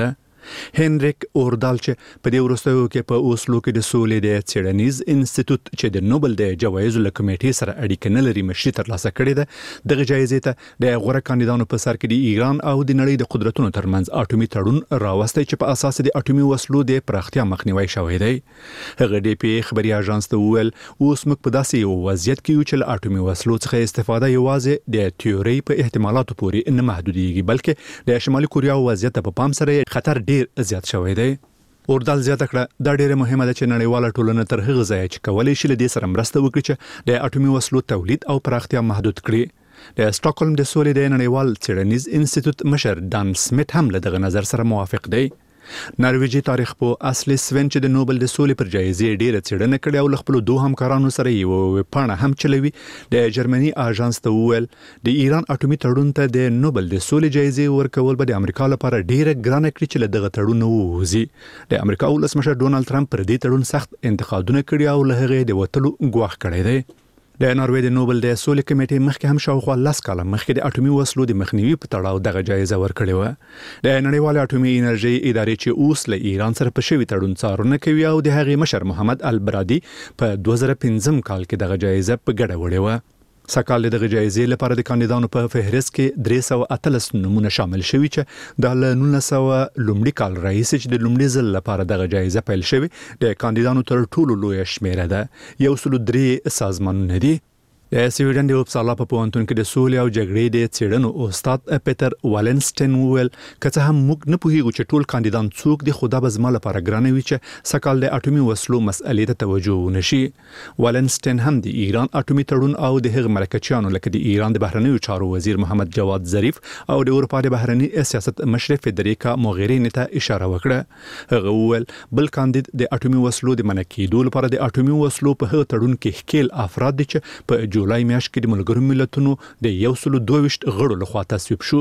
هنریک اوردال چې په دې وروستیو کې په اوسلو کې د سولې د څېړنیز انسټیټیوټ چې د نوبل د جوایزو له کمیټې سره اړیکه نه لري مشري ترلاسه کړې ده دغه جایزې ته د غوره کاندیدانو په سر کې د ایران او د نړۍ د قدرتونو ترمنځ اټومي تړون راوستی چې په اساس د اټومي وسلو د پراختیا مخنیوي شوی دی. هغه ډي پی خبري اژانس ته وویل اوس موږ په داسې یو وضعیت کې یو چې له اټومي وسلو څخه استفاده یوازې د تیوري په احتمالاتو پورې نه محدودېږي بلکې د شمالي کوریا وضعیت په پام سره خطر ډیر زیات شوی دی. اوردال زیاته کړه دا ډیره مهمه ده چې نړیواله ټولنه تر هغه ځایه چې کولی شي له دې سره مرسته وکړي چې د اټومي وسلو تولید او پراختیا محدود کړي. د سټاکهولم د سولې د نړیوال څېړنیز انسټیټیوټ مشر ډان سمیت هم له دغه نظر سره موافق دی. نارویجی تاریخ په اصلي سوین چې د نوبل د سولې پر جایزې ډیره څېړنه کړې او له خپل دوه همکارانو سره یو پاڼه هم چلوي د جرمني اژانس ته وویل د ایران اټومي تړون ته د نوبل د سولې جایزې ورکول به د امریکا لپاره ډیره ګرانه کړي چې له دغه تړون ووځي. د امریکا ولسمشر ډونالد ټرمپ پر دې تړون سخت انتقادونه کړي او له هغې د وتلو ګواښ کړی دی. د ناروې د نوبل د سولې کمیټې مخکې هم شاوخوا لس کاله مخکې د اټومي وسلو د مخنیوي په تړاو دغه جایزه ورکړې وه. د نړیوال اټومي انرژي ادارې چې اوس له ایران سره په شوي تړون څارنه کوي او د هغې مشر محمد البرادي په دوه زره پنځم کال کې دغه جایزه په ګډه وړې وه. سکهال دغه جایزې لپاره د کاندیدانو په فهرست کې درې سوه اتلس نمونه شامل شوي چې د له نولس سوه لومړي کال راهیسې چې د لومړي ځل لپاره دغه جایزه پیل شوې د کاندیدانو تر ټولو لویه شمیره ده. یو سلو درې سازمانونه دي. د سویډن د اوپسالا په پوهنتون کې د سولې او جګړې د څېړنو استاد پیټر والنسټین وویل که څه هم موږ نه پوهیږو چې ټول کاندیدان څوک دي خو دا به زما لپاره ګرانه وي چې سکهال د اټومي وسلو مسئلې ته توجه ونشي. والنسټین هم د ایران اټومي تړون او د هغه مرکچیانو لکه د ایران د بهرنیو چارو وزیر محمد جواد ظریف او د اروپا د بهرنی سیاست مشر فدریکا موغرینی ته اشاره وکړه. هغه وویل بل کاندید د اټومي وسلو د منع کېدو لپاره د اټومي وسلو په هغه تړون کې ښکېل افراد دي چې په جولای میاشت کې د ملګرو ملتونو د یو سلو دوه ویشت غړو لخوا تصویب شو.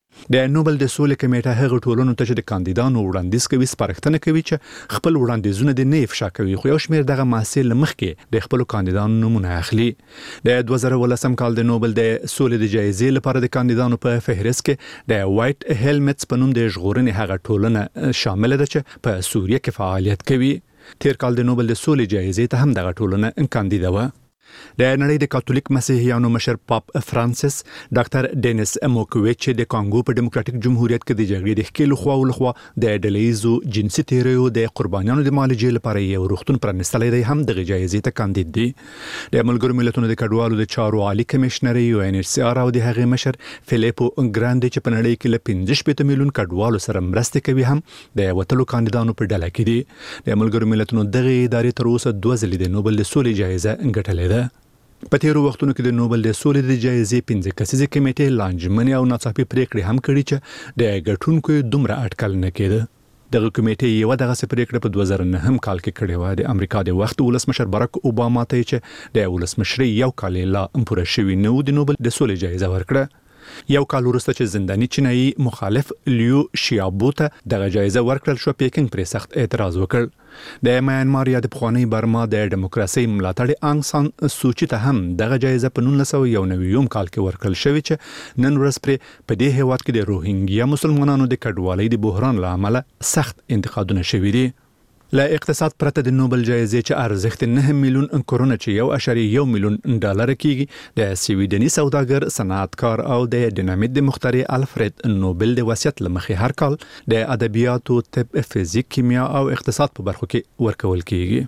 د نوبل د سولې کمیټه هغه ټولنو ته چې د کاندیدانو وړاندیز کوي سپارښتنه کوي چې خپل وړاندیزونه د نه افشا کوي خو یو شمېر دغه محصل مخکې د خپل کاندیدانو نمونه اخلي. د دوه زره ولسم کال د نوبل د سولې د جایزې لپاره د کاندیدانو په فهرست کې د وایټ هیلمټس په نوم د ژغورنې هغه ټولنه شامل ده چې په سوریه کې فعالیت کوي. تیر کال د نوبل د سولې جایزې ته هم دغه ټولنه کاندیده وه. د نړۍ د کاتولیک مسیحیانو مشر پاپ فرانسیس ډاکټر ډینیس موکویچ چې د کانګو په ډیموکراتیک جمهوریت کې د جګړې د ښکېلو خوا ولخوا د ډلهییزو جنسي تیریو د قربانیانو د معالجې لپاره یو روغتون پرانیستلی دی هم دغه جایزې ته کاندید دي. د ملګرو ملتونو د کډوالو د چارو عالي کمشنر یو ان ایچ سی آر او د هغې مشر فلیپو ګراندي چې په نړۍ کې له پنځه شپېته میلیون کډوالو سره مرستې کوي هم د وتلو کاندیدانو په ډله کې دي. د ملګرو ملتونو دغه ادارې تر اوسه دوه ځلې د نوبل د سولې جایزه ګټلې ده. په تیرو وختونو کې د نوبل د سولې د جایزې پنځه کسیزې کمیټې لانجمنې او ناڅاپي پریکړې هم کړي چې د ګټونکو دومره اټکل نه کېده. دغه کمیټې یو دغه پریکړه په دوه زره نهم کال کې کړې و. د امریکا د وخت ولسمشر باراک اوباما ته چې د ولسمشرۍ یو کال لا پوره شوی نه و د نوبل د سولې جایزه ورکړه. یو کال وروسته چې زنداني چینایي مخالف لیو شیابو ته دغه جایزه ورکړل شو پیکنګ پرې سخت اعتراض وکړ. د میانمار یا د پخواني برما د دیموکراسي ملاتړ انګ سان سوچي ته هم دغه جایزه په نولس سوه یو نوي کال کې ورکړل شوې چې نن ورځ پرې په دې هیواد کې د روهینګیا مسلمانانو د کډوالۍ د بحران له امله سخت انتقادونه شوي دي. له اقتصاد پرته د نوبل جایزې چې ارزښت نه میلیون کرونه چې یو اعشاریه یو میلیون ډالر کېږي د سویډني سوداګر صنعتکار او د ډینامیت د مخترع الفرید نوبل د وصیت له مخې هر کال د ادبیاتو، طب، فزیک، کیمیا او اقتصاد په برخو کې ورکول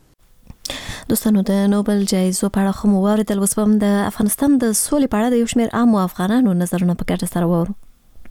کېږي. دوستانو د نوبل جایزو په اړه خو مو واورېدل، اوس به هم د افغانستان د سولې په اړه د یو شمېر عامو افغانانو نظرونه په ګډه سره واورو.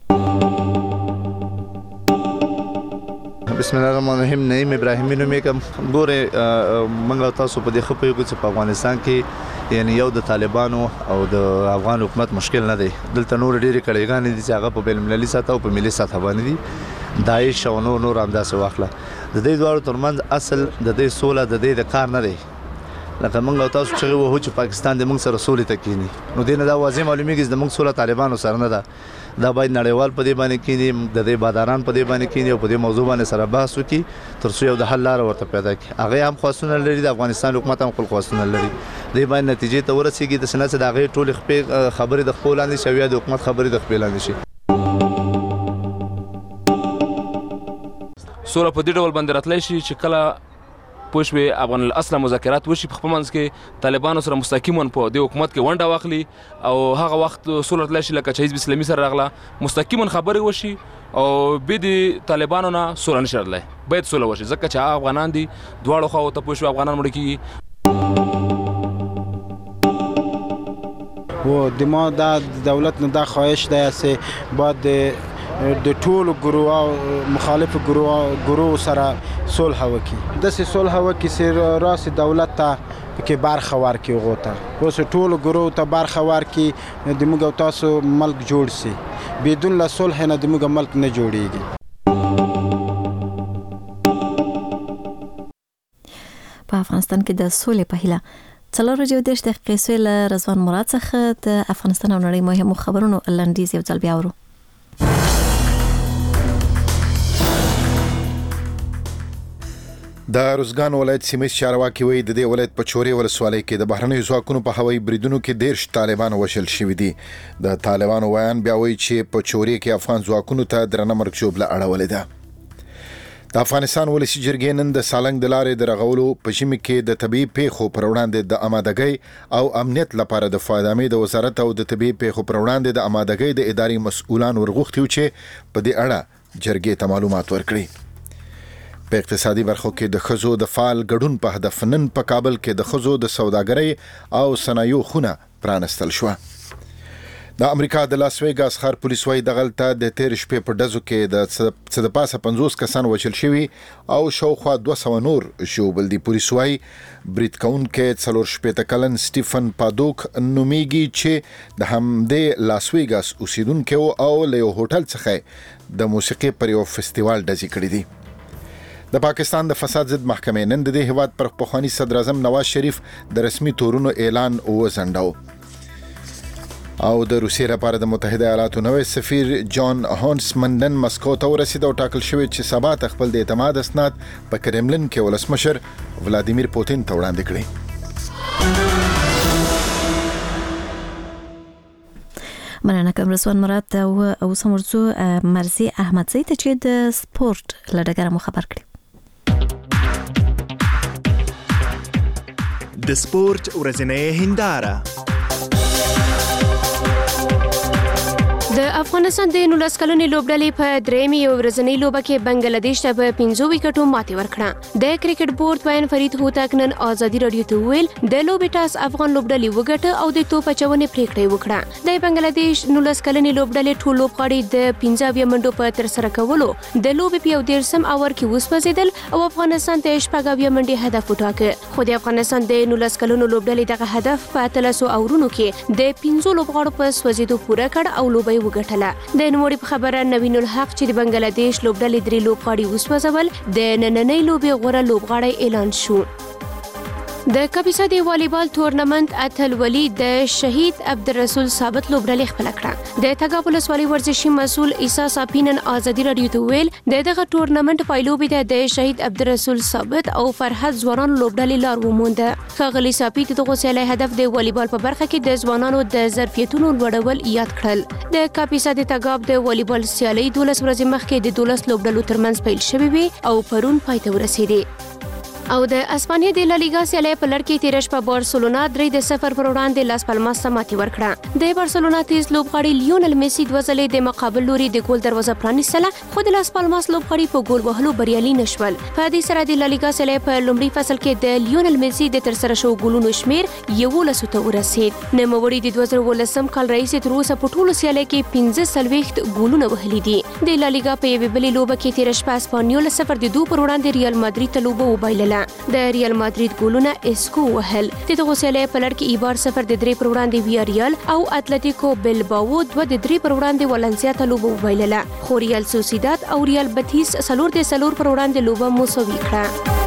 بسم الله الرحمن الرحیم. نعیم ابراهیمی نوم یې کوم. ګوره موږ تاسو په دې ښه پوهیږو چې په افغانستان کې یعنی یو د طالبانو او د افغان حکومت مشکل نه دی. دلته نور ډېرې کړیګانې دي چې هغه په بین المللي سطح او په ملي سطح باندې دي. داعش او نور نور همداسې واخله. د دې دواړو ترمنځ اصل د دې سوله د دې د کار نه دی. لکه موږ تاسو چې وو چې پاکستان د موږ سره سولې ته کینی، نو دې نه دا واضح معلومیږي چې د موږ سوله طالبانو سره نه ده. دا باید نړیوال په دې باندې کینی، د دې باداران په دې باندې کینی او په دې موضوع باندې سره بحث وکړي تر څو یو د حل لار ورته پیدا کړي. هغه هم خواستونه لري، د افغانستان حکومت هم خپل خواستونه لري. دې باندې نتیجې ته ورسیږي د سنت د هغه ټول خپل خبرې د خپل لاندې شوی د حکومت خبرې د خپل لاندې شي. سوله په دې ډول باندې راتلی شي چې کله پوښوي افغان الاصل مذاکرات وشي په خپل منځ کې طالبانو سره مستقیما په دې حکومت کې ونډه واخلي او هغه وخت سوله راتلی شي لکه چې حزب اسلامي سره راغله مستقیما خبرې وشي او به د طالبانو نه سوله نشي راتلی باید سوله وشي ځکه چې افغانان دي دواړو خواو ته پوښوي افغانان مړه کیږي و د ما د دولت نه دا خواهش ده چې باید د ټولو ګروه مخالف ګروه ګروه سره صلح وکړي داسې صلح وکړي چې راسي دولت ته کې برخه ورکړي هغو ته اوس ټولو ګروه ته برخه ورکړي د موږ او تاسو ملک جوړ سي بدون له صلح نه د موږ ملک نه جوړیږي. په افغانستان کې د سولې په هیله څلور ورځې دیرش دقیقې سوې له رضوان مراد څخه د افغانستان او نړۍ مهمو خبرونو لنډیز یو ځل بیا اورو. د روزګان ولایت سیمه چارواکي وایي د دې ولایت په چورې ولسوالۍ کې د بهرنیو ځواکونو په هوایي بریدونو کې دیرش طالبان وشل شوي دي. د طالبانو ویان بیا وایي چې په چورې کې افغان ځواکونو ته درنه مرګ ژوبله اړولې ده. د افغانستان ولسی جرګې نن د سالنګ د لارې د رغولو په ژمي کې د طبي پیښو پر وړاندې د آمادګۍ او امنیت لپاره د فایدامې د وزارت او د طبي پیښو پر وړاندې د آمادګۍ د اداري مسؤلان ورغوښتي چې په دې اړه جرګې ته معلومات ورکړي. په اقتصادي برخو کې د خزو د فعال ګډون په هدف نن په کابل کې د خزو د سوداګرۍ او صنایعو خونه پرانستل شو. د امریکا د لاس ویګاس ښار پولیس وايي دغلته د تیر شپې په ډزو کې د څه د پاسه پنځوس کسان وژل شوي او شاوخوا دوه سوه نور ژوبل دي. پولیس وايي برید کوونکی څلور شپېته کلن سټیفن پادوک نومیږي چې د همدې لاس ویګاس اوسیدونکی او له یو هوټل څخه د موسیقي پر یو فستیوال ډزې کړې دي. د پاکستان د فساد ضد محکمې نن د دې هیواد پر پخوانی صدر اعظم نواز شریف د رسمي تورونو اعلان وځنډاو او د روسیې لپاره د متحده ایالاتو نوی سفیر جان هانسمن نن مسکو ته ورسید او ټاکل شوی چې سبا ته خپل د اعتماد اسناد په کرملین کې ولسمشر ولادیمیر پوتین ته وړاندې کړي. مننه کوم رضوان مراد او او سمورزو مرزي احمدزی ته چې د سپورت لړګره مو خبر کړی. د سپورت ورځنۍ هنداره. د افغانستان د نولس کلنې لوبډلې په درېیمې یو ورځنۍ لوبه کې بنگلادیش ته په پنځو وکټو ماتې ورکړه. د کرکټ بورډ وین فرید هوتک نن ازادي رادیو ته ویل د لوبې ټاس افغان لوبډلې وګټه او د توپ اچونې پریکړه وکړه. د بنگلادیش نولس کلنې لوبډلې ټول لوبغاړي د پنځه اویا منډو په ترسره کولو د لوبې په یو دېرشم اوور کې وسوځېدل او افغانستان ته شپږ اویا منډې هدف وټاکه. خو د افغانستان د نولس کلنو لوبډلې دغه هدف په اتلسو اورونو کې د پنځو لوبغاړو په سوځېدو پوره کړ او لوبه وګټله. د نوموړي په خبره نوین الحق چې د بنگلادیش لوبډلې درې لوبغاړي وسوځول د نننۍ لوبې غوره لوبغاړی اعلان شو. د کاپیسا د والیبال تورنمنت اتلولي د شهید عبدالرسول ثابت لوبډلې خپل کړه. د تګاب ولسوالۍ ورزشي مسؤل عیسی صافینن ازادي رادیو ته ویل د دغه تورنمنت پایلوبې د شهید عبدالرسول ثابت او فرحت ځوانان لوبډلې لار ومونده. ښاغلي صافی د دغه سیالي هدف د والیبال په برخه کې د ځوانانو د ظرفیتونو لوړول یاد کړل. د کاپیسا د تګاب د والیبال سیالي دولس ورځې مخکې د دولس لوبډلو ترمنځ پیل شوې وي او پرون پای ته ورسېدې. او د اسپانیا د لالیګا سیالي په لړ کې تیر شپه بارسلونا درې د صفر پر وړاندې لاس پالماس ته ماتې ورکړه. د بارسلونا تیز لوبغاړي لیونل میسی دوه ځلې د مقابل لوري د ګول دروازه پرانیستله خو د لاس پالماس لوبغاړي په ګول وهلو بریالي نشول. په دې سره د لالیګا سیالي په لومړي فصل کې د لیونل میسی د ترسره شو ګولونو شمیر یولس ته ورسید. نوموړي د دوه زره ولسم کال رئیس تر اوسه په ټولو سیالي کې پنځه څلوېښت ګولونه وهلي دي. د لالیګا په یوې بلې لوبه کې تیر شپه اسپانیول صفر د دوه پر وړاندې ریال مادرید ته لوبه وبایلله. د ریال مادرید ګولونه اسکو وهل. د دغه سیالي په لړ کې ایبار صفر د درې پر وړاندې ویاریال او اتلتیکو بلباو دوه د درې پر وړاندې ولنسیا ته لوبه وبایلله. خو ریال سوسیداد او ریال بتیس څلور د څلور پر وړاندې لوبه مساوي کړه.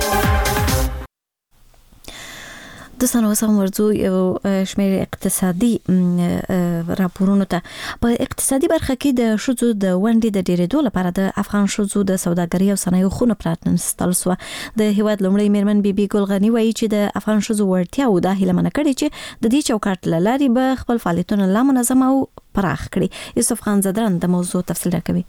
د سنوسم ورځو یو شمېر اقتصادي راپورونو ته په اقتصادي برخه کې د شذو د ونډې د ډیرېدو لپاره د افغان شذو د سوداګرۍ او صنایعو خونه پرانستل شو. د هیواد لومړی میرمن بیبي ګلغنی وایي چې د افغان شذو وړتیا او د هیلمنه کړي چې د دې چوکاټ لاري به خپل فعالیتونه لا منظم او پراخ کړي. یوسف خان زدران د موضوع تفصیل راکوي.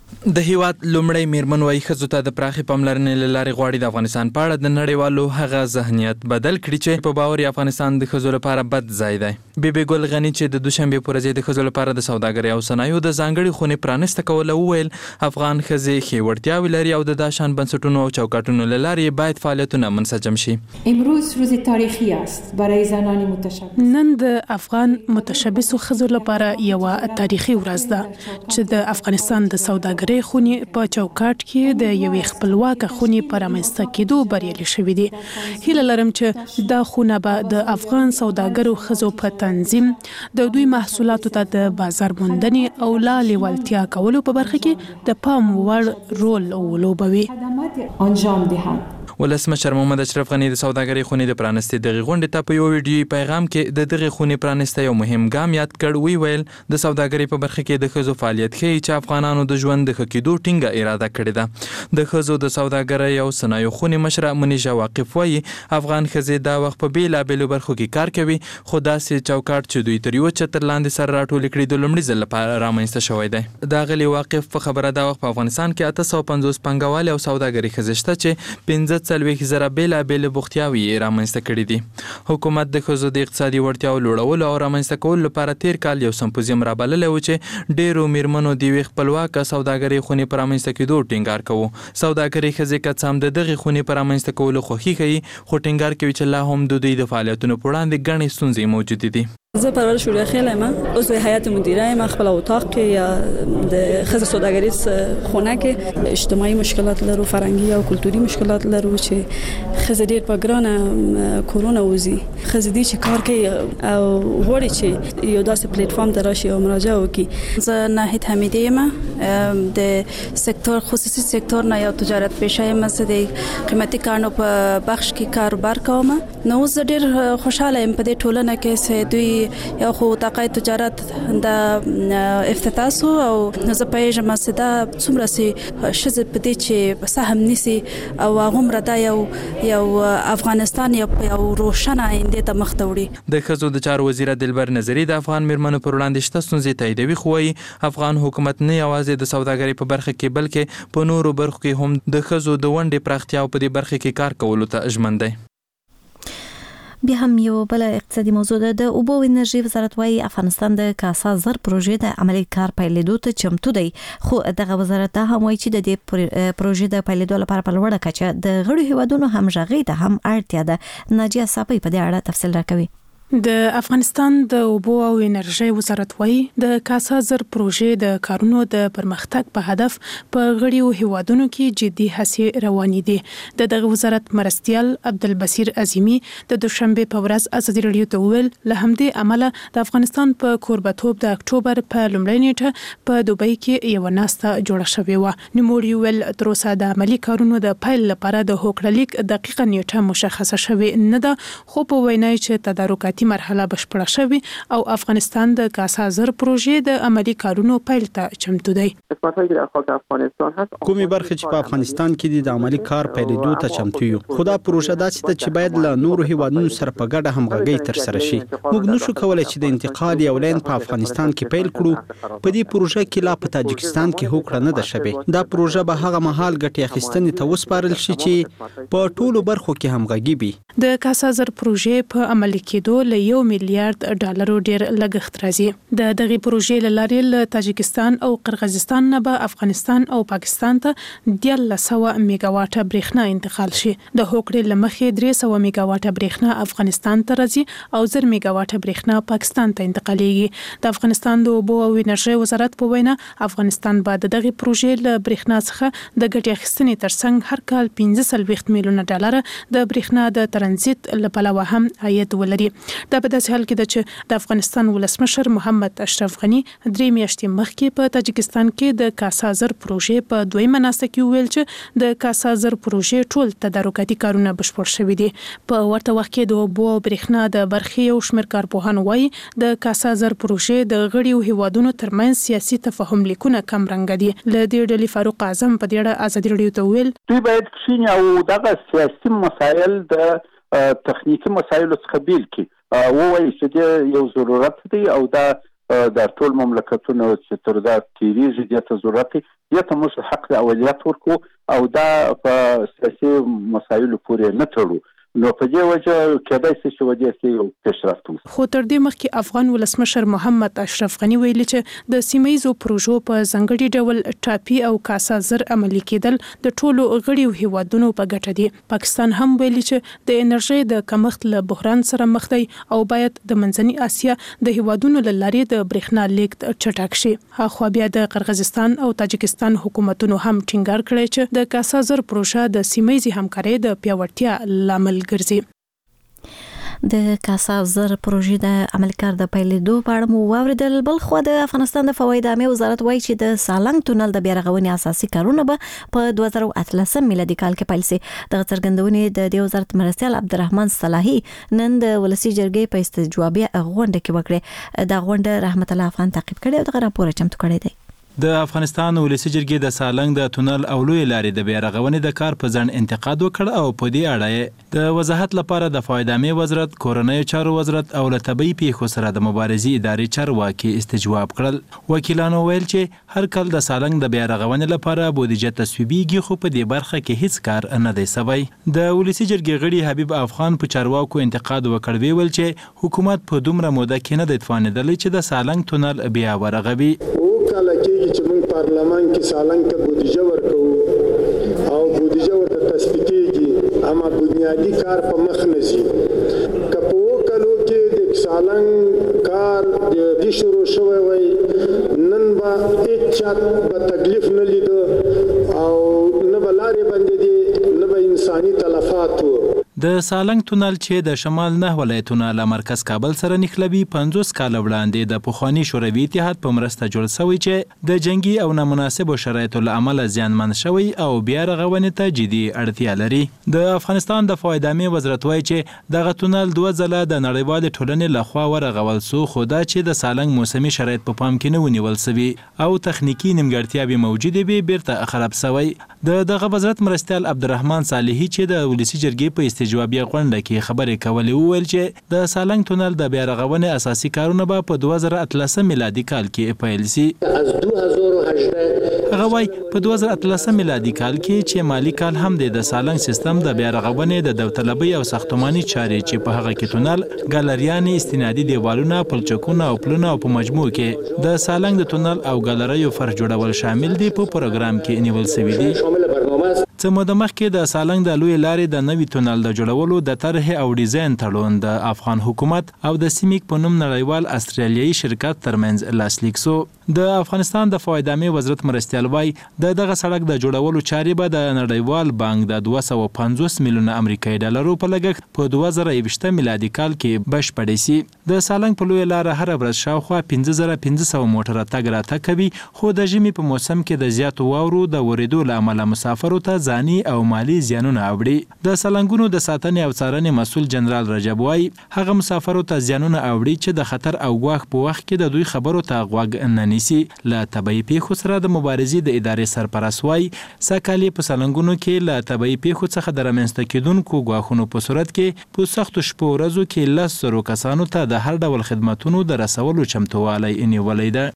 د هیواد لومړی میرمن وايي ښځو ته د پراخې پاملرنې له لارې غواړي د افغانستان په اړه د نړیوالو هغه ذهنیت بدل کړي چې په باور افغانستان د ښځو لپاره بد ځای دی. بیبي ګل غني چې د دوشنبې په ورځ د ښځو لپاره د سوداګرۍ او صنایعو د ځانګړې خونې پرانسته کوله وویل افغان ښځې ښې وړتیاوې لري او د داشان بنسټونو او چوکاټونو له لارې باید فعالیتونه منسجم شي. امروز روز تاریخی است برای زنان متشبث. نن د افغان متشبثو ښځو لپاره یوه تاریخي ورځ ده چې د افغانستان د سوداګرۍ خونې په چوکاټ کې د یوې خپلواکه خونې په رامنځته کېدو بریالي شوي دي. هیله لرم چې دا خونه به د افغان سوداګرو ښځو په تنظیم د دوی محصولاتو ته د بازار موندنې او لا لیوالتیا کولو په برخه کې د پام وړ رول ولوبوي. انجام دهند. ولسمشر محمد اشرف غني د سوداګرۍ خونې د پرانستې دغه غونډې ته په یو ویډیوي پیغام کې د دغه خونې پرانسته یو مهم ګام یاد کړ. وی ویل د سوداګرۍ په برخه کې د ښځو فعالیت ښیي چې افغانانو د ژوند د ښه کېدو ټینګه اراده کړې ده. د ښځو د سوداګرۍ او صنایعو خونې مشره منیژه واقف وایي افغان ښځې دا وخت په بېلابېلو برخو کې کار کوي خو داسې چوکاټ چې دوی تر یوه چتر لاندې سره راټولې کړي د لومړي ځل لپاره رامنځته شوی دی. د اغلې واقف په خبره دا وخت په افغانستان کې اته سوه پنځوس پانګوالې او سوداګرۍ ښځې شته چې پنځه څلوېښت زره بېلابېلې بوختیاوې یې رامنځته کړي دي. حکومت د ښځو د اقتصادي وړتیاوو لوړولو او رامنځته کولو لپاره تیر کال یو سمپوزیم رابللی و چې ډېرو میرمنو د یوې خپلواکه سوداګرۍ خونې په رامنځته کېدو ټینګار کوو. سوداګرۍ ښځې که څه هم د دغې خونې په رامنځته کولو خوښي ښیي خو ټینګار کوي چې لا هم د دوی د فعالیتونو په وړاندې ګڼې ستونزې موجودې دي. زه پرور شوریه خیلی یم عضو هیئت مدیره یم. خپل اتاق کې یا د ښځو سوداګریز خونه کې اجتماعي مشکلات لرو، فرهنګي او کلتوري مشکلات لرو چې ښځې ډېر په ګرانه کورونه وځي. ښځې دي چې کار کوي او غواړي چې یو داسې پلیټ فارم ته راشي او مراجعه وکړي. زه ناهید حمیدی یم د سکتور خصوصي سکتور نه یو تجارت پیشه یم. زه د قیمتي کارونو په بخش کې کاروبار کوم. نو زه ډېر خوشاله یم په دې ټولنه کې چې دوی یو خو تاقای تجارت د افتتاح سو او زه پېژم چې دا څومره سي شزه په دې چې سهم نيسي او هغه مردا یو یو افغانستان یو یو روشنه آینده ته مخ ته وړي. د ښځو د چارو وزیر دلبر نظری د افغان میرمنو پر وړاندې شته ستونزې تاییدوي خو افغان حکومت نه یوازې د سوداګرۍ په برخه کې بلکې په نورو برخو کې هم د ښځو د ونډې پراختیا په دې برخه کې کار کولو ته ژمن دی. بیا هم یو بل اقتصادي موضوع ده. د اوبو او انرژي وزارت وايي افغانستان د کاسا زر پروژې د عملي کار پیلېدو ته چمتو دی خو دغه وزارت ته هم وايي چې د دې پروژې د پیلېدو لپاره په لوړه کچه د غړو هیوادونو همغږي ته هم اړتیا ده. ناجیه صافي په دې اړه تفصیل راکوي. د افغانستان د اوبو او انرژي وزارت وايي د کاسا زر پروژې د کارونو د پرمختګ په هدف په غړیو هیوادونو کې جدي هڅې روانې دي. د دغه وزارت مرستیال عبدالبصیر عظیمی د دوشنبه په ورځ ازادي رادیو ته ویل له همدې عمله د افغانستان په کوربتوب د اکتوبر په لومړۍ نیټه په دوبۍ کې یو ناسته جوړه شوې و. نوموړي ویل تر اوسه د عملي کارونو د پیل لپاره د هوکړلیک دقیقه نیټه مشخصه شوې نه ده خو په وینا چې تدارکات مرحله بشپړه شوې او افغانستان د کاسا زر پروژې د عملي کارونو پیل ته چمتو دی. کومي برخه چې په افغانستان کې د عملي کار پیلېدو ته چمتو یو خو دا پروژه داسې ده چې باید له نورو هیوادونو سره په ګډه همغږي تر سره شي. موږ نشو کولای چې د انتقال یو لین په افغانستان کې پیل کړو. په دې پروژه کې لا په تاجکستان کې هوکړه نه ده شوې. دا پروژه به هغه مهال ګټې اخیستنې ته وسپارل شي چې په ټولو برخو کې همغږي وي. د کاسا زر پروژې په عملي کېدو له یو میلیارډ ډالرو ډیر لګښت راځي. د دغه پروژې لارې له تاجکستان او قرغیزستان نه به افغانستان او پاکستان ته دیارلس سوه میگا واټه برېښنا انتقال شي. د هوکړې لمخې درې سوه میگا واټه برېښنا افغانستان ته راځي او زر میگا واټه برېښنا پاکستان ته انتقالېږي. د افغانستان د اوبو او انرژي وزارت په وینا افغانستان به د دغه پروژې له برېښنا څخه د ګټې اخیستنې ترڅنګ هر کال پنځه څلوېښت میلیونه ډالر د برېښنا د ترانزیت لپاره هم عاید ولري. دا په داسې حال کې ده چې د افغانستان ولسمشر محمد اشرف غني درې میاشتې مخکې په تاجکستان کې د کاسا زر پروژې په دویمه ناسته کې ویل چې د کاسا زر پروژې ټول تدارکاتي کارونه بشپړ شوي دي. په ورته وخت کې د اوبو او برېښنا د برخې یو شمېر کارپوهان وایي د کاسا زر پروژې د غړیو هیوادونو ترمنځ سیاسي تفاهم لیکونه کم رنګه دي. له دې ډلې فاروق اعظم په دې اړه ازادي رادیو ته ویل دوی باید کښیني او دغه سیاسي مسایل د تخنیکي مسایلو څخه بیل کړي. وایي چې یو ضرورت دی او دا د ټول مملکتونو چې تر دا تیریږي د ته ضرورت دی ته موږ حق د اولیت ورکو او دا په سیاسي مسایلو پورې نه تړو نو په دې وجه کېدای شي چې وجه کې پیشرفت وشي. خو تر دې مخکې افغان ولسمشر محمد اشرف غنی ویلي چې د سیمایزو پروژو په ځانګړي ډول ټاپي او کاسا زر عملي کېدل د ټولو غړیو هیوادونو په ګټه دي. پاکستان هم ویلي چې د انرژي د کمښت له بحران سره مخ دی او باید د منځنۍ اسیا د هیوادونو له لارې د برېښنا لیږد چټک شي. خو بیا د قرغیزستان او تاجکستان حکومتونو هم ټینګار کړی چې د کاسا زر پروژه د سیمایي همکارۍ د پیاوړتیا لامل ګرځي. د کاسا زر پروژې د عمل کار د پیلېدو په اړه مو واوریدل. بل خو د افغانستان د فواید عامه وزارت وایي چې د سالنګ تونل د بیا رغونې اساسي کارونه به په دوه زره اتلسم میلادي کال کې پیل شي. د څرګندونې د دې وزارت مرستیال عبدالرحمن صلاحي نن د ولسی جرګې په استجوابیه غونډه کې وکړه. د غونډه رحمت الله افغان تعقیب کړي او د راپور چمتو کړی دی. د افغانستان ولسی جرګې د سالنګ د تونل او لوی لارې د بیا رغونې د کار په ځن انتقاد وکړ او په دې اړه د وضاحت لپاره د فواید عامه وزارت، کورنۍ چارو وزارت او له طبي پیښو سره د مبارزې ادارې چارواکي استجواب کړل. وکیلانو ویل چې هر کال د سالنګ د بیا رغونې لپاره بودیجه تصویبیږي خو په دې برخه کې هیڅ کار نه دی سوی. د ولسی جرګې غړي حبیب افغان په چارواکو انتقاد وکړ ویل چې حکومت په دومره موده کې نه د توانیدلی چې د سالنګ تونل بیا ورغوي. کله کېږي چې موږ پارلمان کې سالنګ ته بودیجه ورکوو او بودیجه ورته تثبیتېږي اما بنیادي کار په مخ نه ځي. که په اووه کلو کې د سالنګ کار د دې شروع شوی وای نن به هېڅ چا به تکلیف نه لیده او نه به لارې بندې دي نه به انساني تلفات و. د سالنګ تونل چې د شمال نه ولایتونه له مرکز کابل سره نښلوي پنځوس کاله وړاندې د پخواني شوروي اتحاد په مرسته جوړ شوی چې د جنگي او نامناسبو شرایطو له امله زیانمن شوی او بیا رغونې ته جدي اړتیا لري. د افغانستان د فواید عامه وزارت وایي چې دغه تونل دوه ځله د نړیوالې ټولنې لخوا ورغول سو خو دا چې د سالنګ موسمي شرایط په پام کې نه ونیول سوي او تخنیکی نیمګړتیاوې موجودې وي بیرته خراب سوی. د دغه وزارت مرستیال عبدالرحمن صالحي چې د ولسی جرګې په جوابیه غونډه کې خبرې کولې وویل چې د سالنګ تونل د بیا رغونې اساسي کارونه به په دوه زره اتلسم میلادي کال کې پیل شي. هغه وایي په دوه زره اتلسم میلادي کال کې چې مالی کال هم د سالنګ سیستم د بیا رغونې د داوطلبۍ او ساختماني چارې چې په هغه کې تونل، ګالریانې، استنادي دیوالونه، پلچکونه او پلونه او په مجموع کې د سالنګ د تونل او ګالریو فرش جوړول شامل دي په پروګرام کې نیول شوی دي. څه موده مخکې د سالنګ د لوی لارې د نوي تونل د جوړولو د طرحې او ډیزاین تړون د افغان حکومت او د سیمیک په نوم نړیوال استرالیایي شرکت ترمنځ لاسلیک سو. د افغانستان د فواید عامه وزارت مرستیال وایي د دغه سړک د جوړولو چارې به د نړیوال بانک د دوه سوه پنځوس میلیونه امریکایي ډالرو په لګښت په دوه زره یوویشتم میلادي کال کې بشپړې سي. د سالنګ په لوی لاره هره ورځ شاوخوا پنځه زره پنځه سوه موټره تګ راتګ کوي خو د ژمي په موسم کې د زیاتو واورو د ورېدو له امله مسافرو ته ځاني او مالی زیانونه اوړي. د سالنګونو د ساتنې او څارنې مسؤل جنرال رجب وایي هغه مسافرو ته زیانونه اوړي چې د خطر او ګواښ په وخت کې د دوی خبرو ته غوږ نه نیسي. له طبعي پیښو سره د مبارزې د ادارې سرپرست وایي سږکال په سالنګونو کې له طبعي پیښو څخه د رامنځته کېدونکو ګواښونو په صورت کې په سختو شپو ورځو کې لس زرو کسانو ته د هر ډول خدمتونو د رسولو چمتووالی نیولی ده.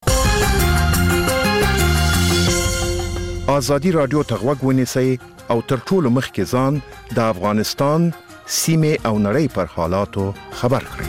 آزادی رادیو ته غوږ ونیسئ او تر ټولو مخکې ځان د افغانستان سیمې او نړۍ پر حالاتو خبر کړئ.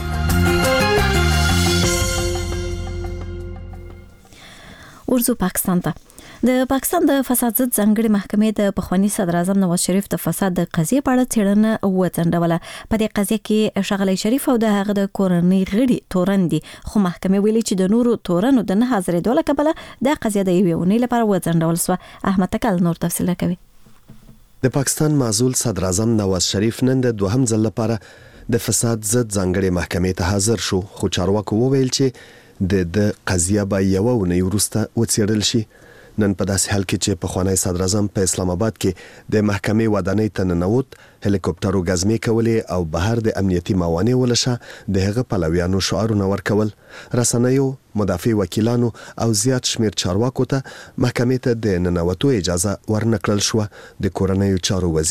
ورځو پاکستان ته. د پاکستان د فساد ضد ځانګړي محکمې د پخوانی صدر اعظم نواز شریف د فساد د قضیې په اړه څېړنه وڅنډوله. په دې قضیه کې ښاغلی شریف او د هغه د کورنۍ غړي تورن دي خو محکمې ویلي چې د نورو تورنو د نه حاضرېدو له کبله دا قضیه د یوې اونۍ لپاره وڅنډول سوه. احمد تکل نور تفصیل راکوي. د پاکستان معزول صدر اعظم نواز شریف نن د دوهم ځل لپاره د فساد ضد ځانګړي محکمې ته حاضر شو خو چارواکو وویل چې د د قضیه به یوه اونۍ وروسته وڅېړل شي. نن په داسې حال کې چې پخوانی صدر اعظم په اسلام آباد کې د محکمې ودانۍ ته ننوت، هلیکوپټرو ګزمې کولې او بهر د امنیتي موانع ولشه د هغه پلویانو شعارونه ورکول. رسنیو، مدافع وکیلانو او زیات شمیر چارواکو ته محکمې ته د ننوتو اجازه ورنکړل شو. د کورنیو چارو وزیر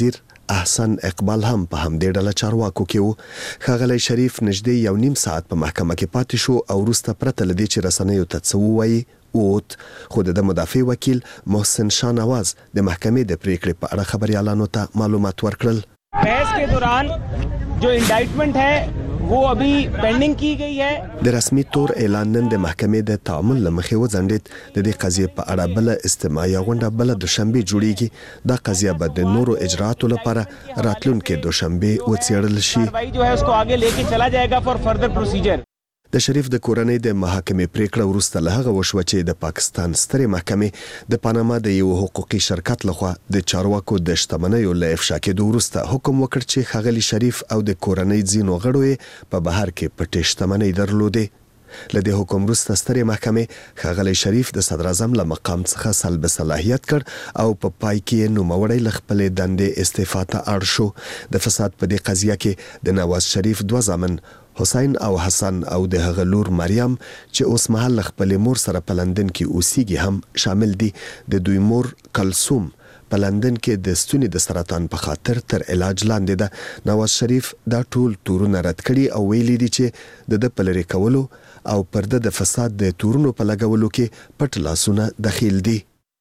احسن اقبال هم په همدې ډله چارواکو کې وو. ښاغلی شریف نږدې یو نیم ساعت په محکمه کې پاتې شو او وروسته پرته له دې چې رسنیو ته څه ووایي ووت، خو د مدافع وکیل محسن شاه نواز د محکمې د پریکړې په اړه خبريالانو ته معلومات ورکړل. بحث के दौरान जो इंडाइटमेंट है वो अभी पेंडिंग की गई है. د رسمي تور اعلان نن د محکمې د تعامل لمخې وځنډید. د دې قضیې په اړه بل استماعي غونډه بل دوشنبه جوړیږي. دا قضیه به د نورو اجراءاتو لپاره راتلونکي دوشنبه وڅېړل شي. जो है उसको आगे लेके चला जाएगा फॉर फर्दर प्रोसीजर. د شریف د کورنۍ د محاکمې پریکړه وروسته له هغه وشوه چې د پاکستان سترې محکمې د پاناما د یو حقوقي شرکت لخوا د چارواکو د شتمنیو له افشا کېدو وروسته حکم وکړ چې ښاغلي شریف او د کورنۍ ځینو غړو یې په بهر کې پټې شتمنۍ درلودې. له دې حکم وروسته سترې محکمې ښاغلی شریف د صدر اعظم له مقام څخه سلب صلاحیت کړ او په پای کې نوموړی له خپلې دندې استعفا ته اړ شو. د فساد په دې قضیه کې د نواز شریف دوه زامن حسین او حسن او د هغه لور مریم چې اوس مهال خپل مور سره په لندن کې اوسېږي هم شامل دي. د دوی مور کلثوم په لندن کې د ستوني د سرطان په خاطر تر علاج لاندې ده. نواز شریف دا ټول تورونه رد کړي او ویلي دي چې د د پلری کولو او پرده د فساد د تورونو په لګولو کې پټ لاسونه دخیل دي.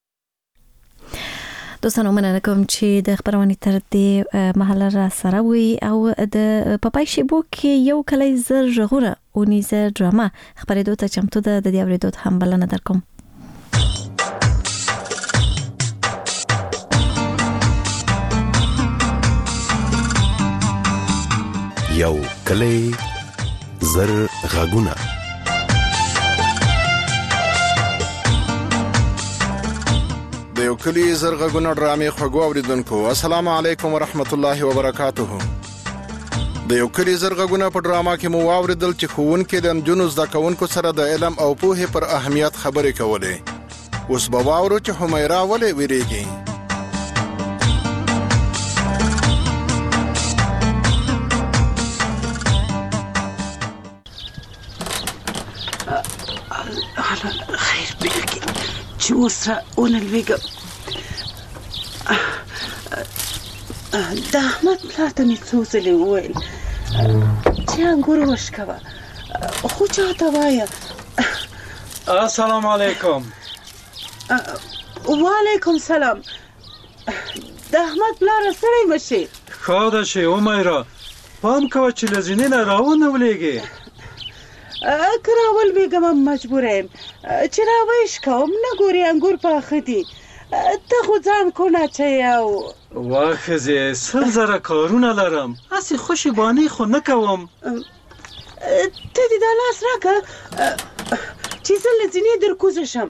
دوستانو مننه کوم چې د خبرونې تر دې محل را سره وي او د پپای شیبو کې یو کلی زر ژغوره اونیزه ډراما خبرېدو ته چمتو ده. د دې اورېدو ته هم بلنه درکوم. یو کلی زر غږونه د یو کلی زر غږونه ډرامې خوږو اوریدونکو السلام علیکم ورحمت الله وبرکاته. د یو کلی زر غږونه په ډراما کې مو واوریدل چې ښوونکي د نجونو زده کوونکو سره د علم او پوهې پر اهمیت خبرې کولې. اوس به واورو چې حمیرا ولې ویریږي. خیر بلکې چې ورسره ونلوېږم. د احمد پلار ته مې څو ځلې وویل چې انګور وشکوه خو چاته وایه. السلام علیکم. وعلیکم سلام. د احمد پلاره ستړی مه شې. ښه ده چې عمیره پام کوه چې له زینې نه راونه ولېږې. که راول بیګم مجبوره یم چې راویش کوم. نه ګورې انګور پاخه دي ته خو ځان کونه اچوې او واه ښځې سل زره کارونه لرم هسې خوشیباني خو نه کوم. ته دې دا لاس راکړه چې زه له زینې در کوزه شم.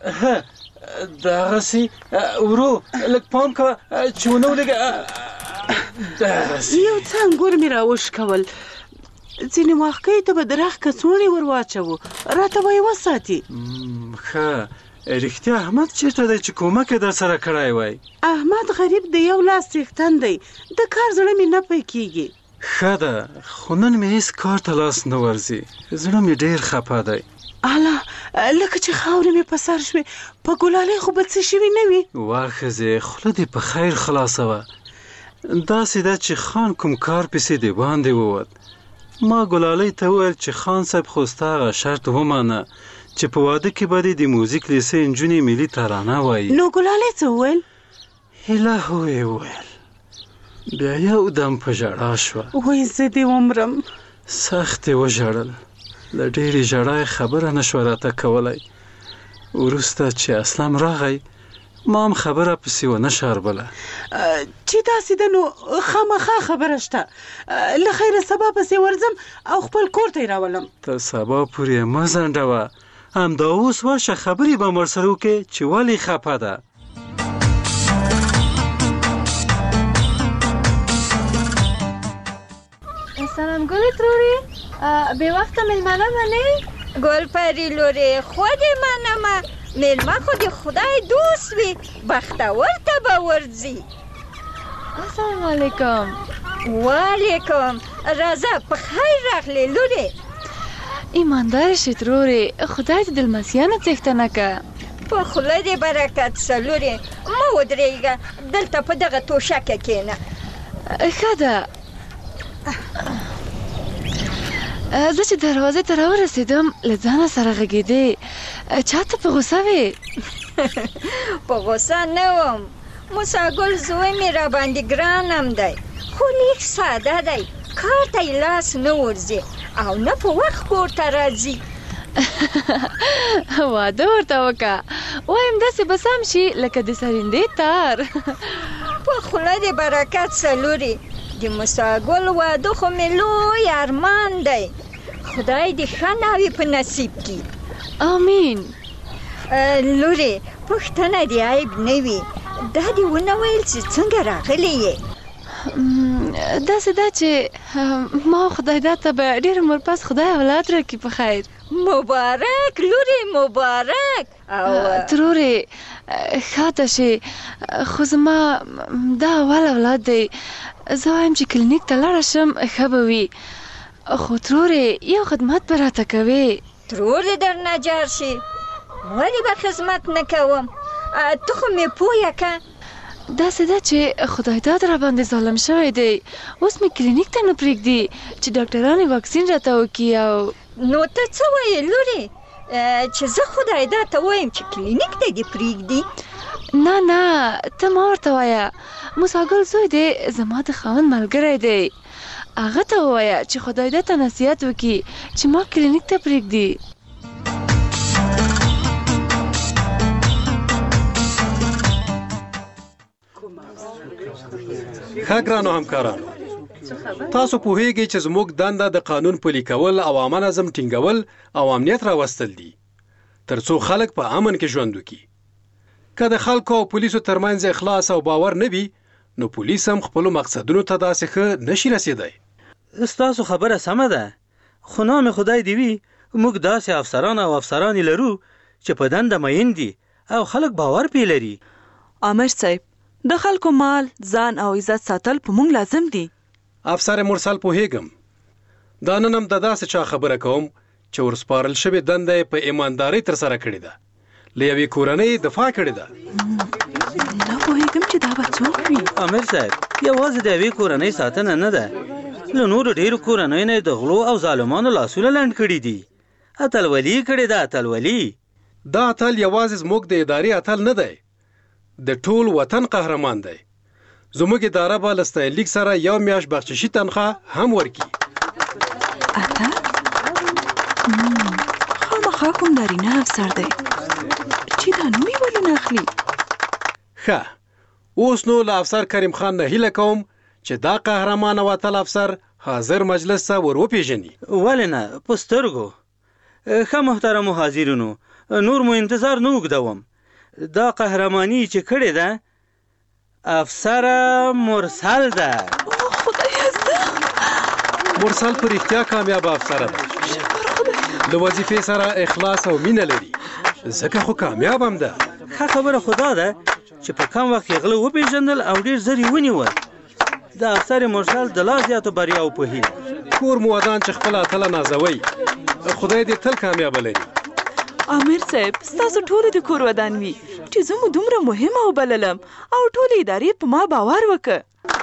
دغسې ورو لږ پام کوه چې ونه ولېږه. دغسې یو څه انګور مې راوشکول. ځینې واښکۍ ته به د رخ کڅوړې ور واچوو راته به یې وساتي. ښه رښتیا احمد چېرته دی چې کومک یې در سره کړی وای؟ احمد غریب د یو لاس څښتن دی د کار زړه مې نه پی کېږي. ښه ده خو نن مې هېڅ کار ته لاس نه ورځي. زړه مې ډېر خفه دی. الله لکه چې خاورې مې په سر شوې په ګلالۍ خو به څه شوي نه وي. واه ښځې خوله دې په خیر خلاصوه. داسې ده چې خان کوم کار پسې دې باندې ووت. ما ګلالۍ ته وویل چې خان صاحب خو ستا هغه شرط ومانه چې په واده کې به دې د موزیک لیسې نجونې ملي ترانه وایي. نو ګلالۍ څه وویل؟ هیله هو یې وویل. بیا یو دم په ژړا شوه. وایي زه دې ومرم. سخت یې وژړل. له ډېرې ژړا یې خبره نه شوه راته کولی. وروسته چې اسلم راغی ما هم خبره پسې ونه شاربله. چې داسې ده نو خامخا خبره شته. له خیره سبا پسې ورځم او خپل کور ته یې راولم. ته سبا پورې مه ځنډوه. همدا اوس ورشه خبرې به م ورسره وکړې چې ولې خفه ده. سلام ګلې ترورې بې وخته مېلمانه منې؟ ګل پري لورې خود یې منمه. مېلمه خو د خدای دوست وي بختور ته به ورځي. السلام علیکم. وعلیکم. راځه په خیر راغلې لورې. ایمانداره شې ترورې خدای دې د لمسیانو څښتنه که. په خوله دې برکت شه لورې. مه ودرېږه دلته په دغه توشکه کښېنه. ښه ده. زه چې دروازې ته راورسېدم له ځانه سره غږېدې. چاته په غوسه وې؟ په غوسه نه وم. موسی ګل زوی مې راباندې ګران هم دی، خو لیک ساده دی، کار ته یې لاس نه ورځي او نه په وخت کور ته راځي. واده ورته وکړه، وایم داسې به سم شي لکه د سرندې تار. په خوله دې برکت څلوري. د موسی ګل واده خو مې لوی ارمان دی، خدای دې ښه ناوي په نصیب کړي. آمین. لورې پوښتنه دې عیب نه وي، دا دې ونه ویل چې څنګه راغلی یې؟ داسې ده چې ما خدای دا ته به ډېر عمر پس خدای اولاد راکړي په خیر. مبارک لورې مبارک. او ترورې ښاته شي، خو زما دا اول اولاد دی. زه وایم چې کلینیک ته لاړه شم ښه به وي، خو ترورې یو خدمت به راته کوې. ترور دې درنه جار شي، ولې به خدمت نه کوم؟ ته خو مې پویه که داسې ده چې خدای داد را باندې ظالم شوی دی، اوس مې کلینیک ته نه پرېږدي چې ډاکټران یې واکسین راته وکړي. او نو ته څه وایې لورې چې زه خدای داد ته وایم چې کلینیک ته دې پرېږدي؟ نه نه ته ما ورته وایه، موسی ګل زوی دی زما د خاوند ملګری دی، هغه ته ووایه چې خدای داد ته نصیحت وکړي چې ما کلینیک ته پرېږدي. ښه ګرانو همکارانو، تاسو پوهیږئ چې زموږ دنده د قانون پلي کول او عامه نظم ټینګول او امنیت راوستل دي ترڅو خلک په امن کې ژوند وکړي. که د خلکو او پولیسو ترمنځ اخلاص او باور نه وي نو پولیس هم خپلو مقصدونو ته داسې ښه نشي رسېدی. ستاسو خبره سمه ده، خو نام خدای دې وي موږ داسې افسران او افسرانې لرو چې په دنده مین دي او خلک باور پې لري. عامر صاحب، د خلکو مال، ځان او عزت ساتل په موږ لازم دي. افسر مرسل پوهیږم، دا نن هم د داسې چا خبره کوم چې ورسپارل شوې دنده یې په ایماندارۍ ترسره کړې ده، له یوې کورنۍ دفاع کړې ده. نه پوهیږم چې دا به څوک وي. عامر صاحب، یوازې د یوې کورنۍ ساتنه نه ده، له نورو ډېرو کورنیو نه یې د غلو او ظالمانو لاسونه لنډ کړي دي. اتلولي کړې ده، اتلولي. دا اتل یوازې زموږ د ادارې اتل نه دی، د ټول وطن قهرمان دی. زموږ اداره به له ستایلیک سره یو میاشت بخششي تنخواه هم ورکړي. اتل؟ خامخا کوم نارینه افسر دی چې دا نوم یې ولې نه اخلي؟ ښه، اوس نو له افسر کریم خان نه هیله کوم چې دا قهرمان او اتل افسر حاضر مجلس ته ور وپېژني. ولې نه، په سترګو. ښه محترمو حاضرینو، نور مو انتظار نه اوږدوم. دا قهرمانی چې کړې ده افسره مرسل ده. مرسل په رښتیا کامیابه افسره ده، د وظیفې سره اخلاص او مینه لري، ځکه خو کامیاب هم ده. ښه خبره خو دا ده چې په کم وخت کې غله وپېژندل او ډېر زر یې ونیول. د افسر مرسل د لا زیاتو بریاو په هیله. کور مو ودان چې خپله اتله نازوئ، خدای دې تل کامیابه لري. عامر صاحب، ستاسو ټولو د کور ودان وي چې زه مو دومره مهمه وبللم او ټولې ادارې په ما باور وکړه.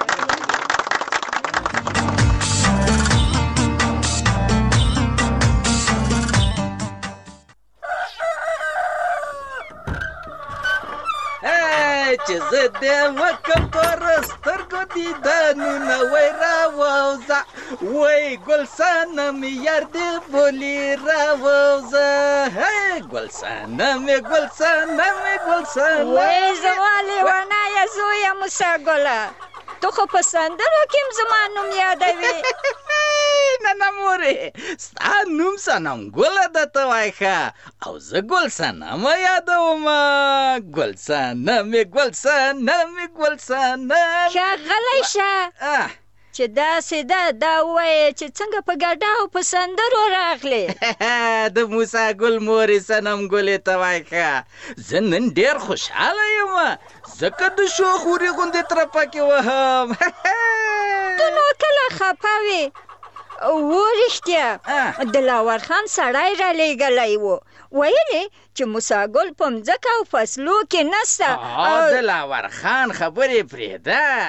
چې زه دې وکم پر سترګو دیدنونه وای راووځه، وای ګلسانه مې یار دې بولي راووځه، هی ګلسانه مې ګلسانه مې ګلسانه. وای زما لیونیه زویه موسی ګله، تو خو په سندرو کې هم زما نوم یادوي. نه نه مورې، ستا نوم صنم ګله درته وایي ښه، او زه ګلسنه مه یادومه، ګلسنه مې ګلسنه مې ګلسنه. ښه غلی شه چې داسې ده، دا ووایه چې څنګه په ګډه او په سندرو راغلې. د موسی ګل مورې صنم ګلې ته وایي ښه، زه نن ډېر خوشحاله یم ځکه د شوخ ورې غوندې ترپکې وهم. ته نو کله خفه وې؟ و رښتیا دلاور خان سړی را لېږلی و، ویلې چې موسی ګل په مځکه او فصلو کې نسته. دلاور خان خبرې پرېږده،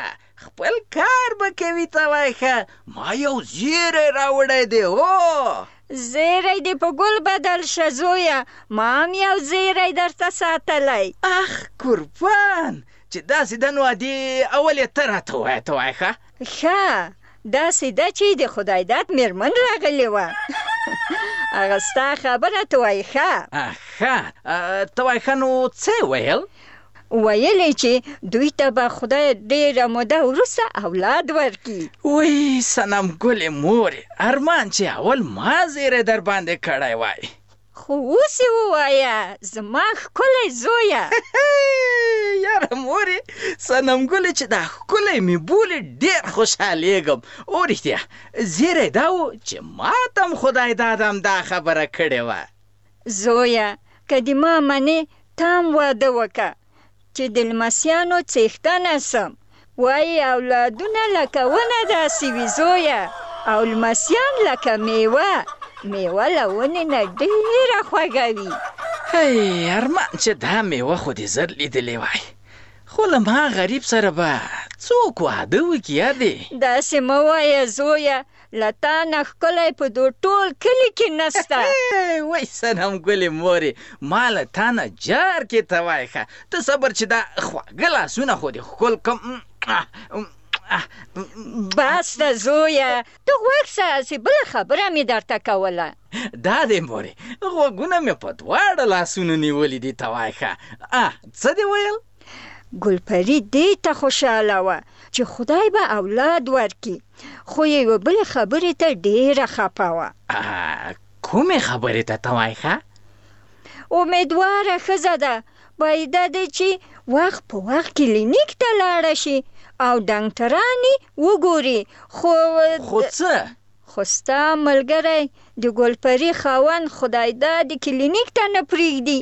خپل کار به کوي ته وای ښه. ما یو زیری راوړی دی. هو زیری دې په ګل بدل شه زویه، ما هم یو زیری درته ساتلی. اخ قربان، چې داسې ده نو ادې اول یې ته راته ووایه ته وای ښه. ښه داسې ده چې د خدای داد مېرمن راغلې وه. هغه ستا خبره ته وایي ښه. ښه ته وای ښه نو څه یې ویل؟ ویلې چې دوی ته به خدای ډېره موده وروسته اولاد ورکړي. وی صنم ګلې مورې، ارمان چې اول ما زیری در باندې کړی وای. خو اوس یې ووایه زما ښکلی زویه. یاره مورې صنم ګلې چې دا ښکلی مې بولې ډېر خوشحالېږم. او رښتیا زیری دا و چې ما ته هم خدای دادم دا خبره کړې وه. زویه که د ما منې ته هم واده وکړه چې د لمسیانو څښتنه سم. وایي اولادونه لکه ونه داسې وي زویه، او لمسیان لکه میوه. میوه له ونې نه ډېره خوږه وي. هی ارمان چې دا میوه خو دې زر لیدلې وای، خو له ما غریب سره به څوک واده وکړي یادې؟ داسې مه وایه زویه، له تا نه ښکلی په دو ټول کلي کې نسته. وای صنم ګلې مورې، ما له تا نه جار کې ته وای ښه. ته صبر چې دا خواږه لاسونه خو دې ښکل کم. بس ده زویه، ته غوږ سه، چې بله خبره مې درته کوله. دا دی مورې، غوږونه مې په دواړه لاسونو نیولي دي ته وای ښه. څه دې ویل؟ ګلپري دې ته خوشحاله وه چې خدای به اولاد ورکړي، خو یوه بلې خبرې ته ډېره خفه وه. کومې خبرې ته ته وای ښه؟ امیدواره ښځه ده، باید دی چې وخت په وخت کلینیک ته لاړه شي او ډاکټرانې وګوري. خو خو څه؟ خو ستا ملګری د ګلپري خاوند خدای دا د کلینیک ته نه پرېږدي.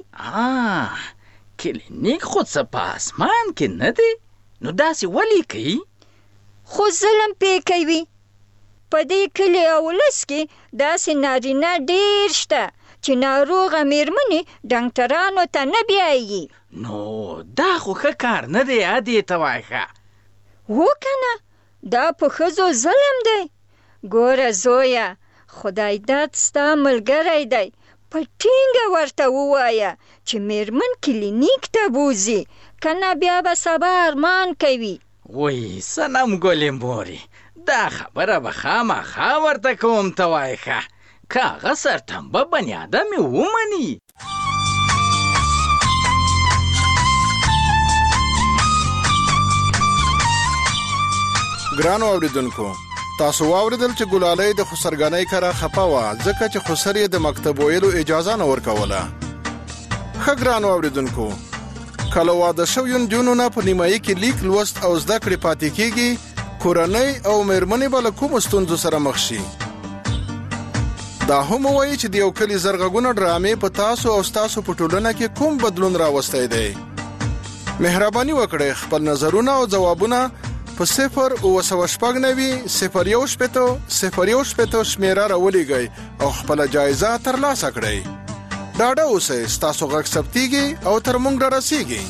کلینیک خو څه په اسمان کې نه دی؟ نو داسې ولې کوي؟ خو ظلم پې کوي. په دې کلي او ولس کې داسې نارینه ډېر شته چې ناروغه مېرمنې ډاکټرانو ته نه بیایي. نو دا خو ښه کار نه دی ادې ته وای ښه. هو که نه، دا په ښځو ظلم دی. ګوره زویه، خدای داد ستا ملګری دی، په ټینګه ورته ووایه چې مېرمن کلینیک ته بوځي، که نه بیا به سبا ارمان کوي. وی صنم ګلې مورې، دا خبره به خامخا ورته کوم ته وای ښه، که هغه سرتمبه بني ادم یې ومني. ګرانو اوریدونکو، تاسو واوریدل چې ګلالۍ د خسرګنۍ کره خپه وه ځکه چې خسر یې د مکتب ویلو اجازه نه ورکوله. ښه ګرانو اوریدونکو، کله واده شویو نجونو نه په نیمایي کې لیک لوست او زده کړې پاتې کېږي، کورنۍ او مېرمنې به له کومو ستونزو سره مخ شي. دا هم وایي چې د یو کلي زرغږونه ډرامې په تاسو او ستاسو په ټولنه کې کوم بدلون راوستی دی. مهرباني وکړئ خپل نظرونه او ځوابونه په صفر اوه سوه شپږ نوي صفر یو شپېته صفر یو شپېته شمېره راولېږئ او خپله جایزه ترلاسه کړئ. ډاډه اوسئ، ستاسو غږ ثبتېږي او تر موږ رارسېږي.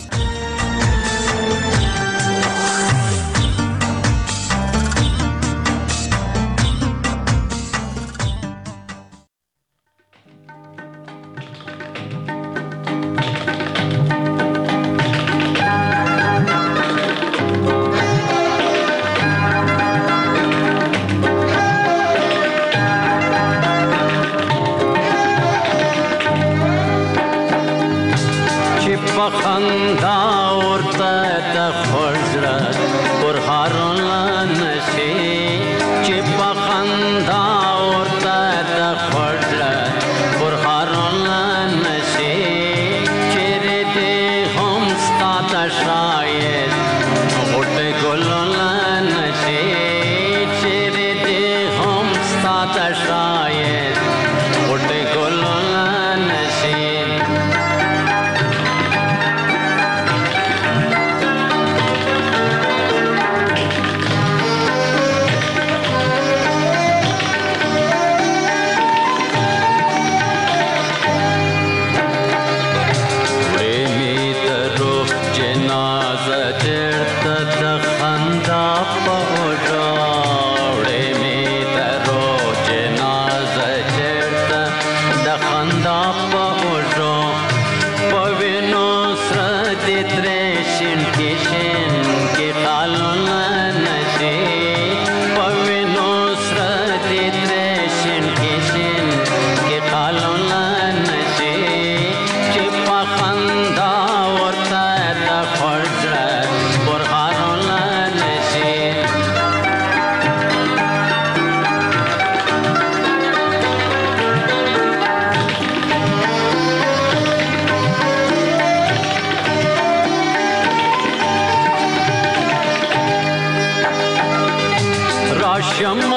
जनाज़त ترشن کشن کې قالون نشي په نصرت ترشن کشن کې قالون نشي چې په خندا ورته د خړجړه برهانون نشي شم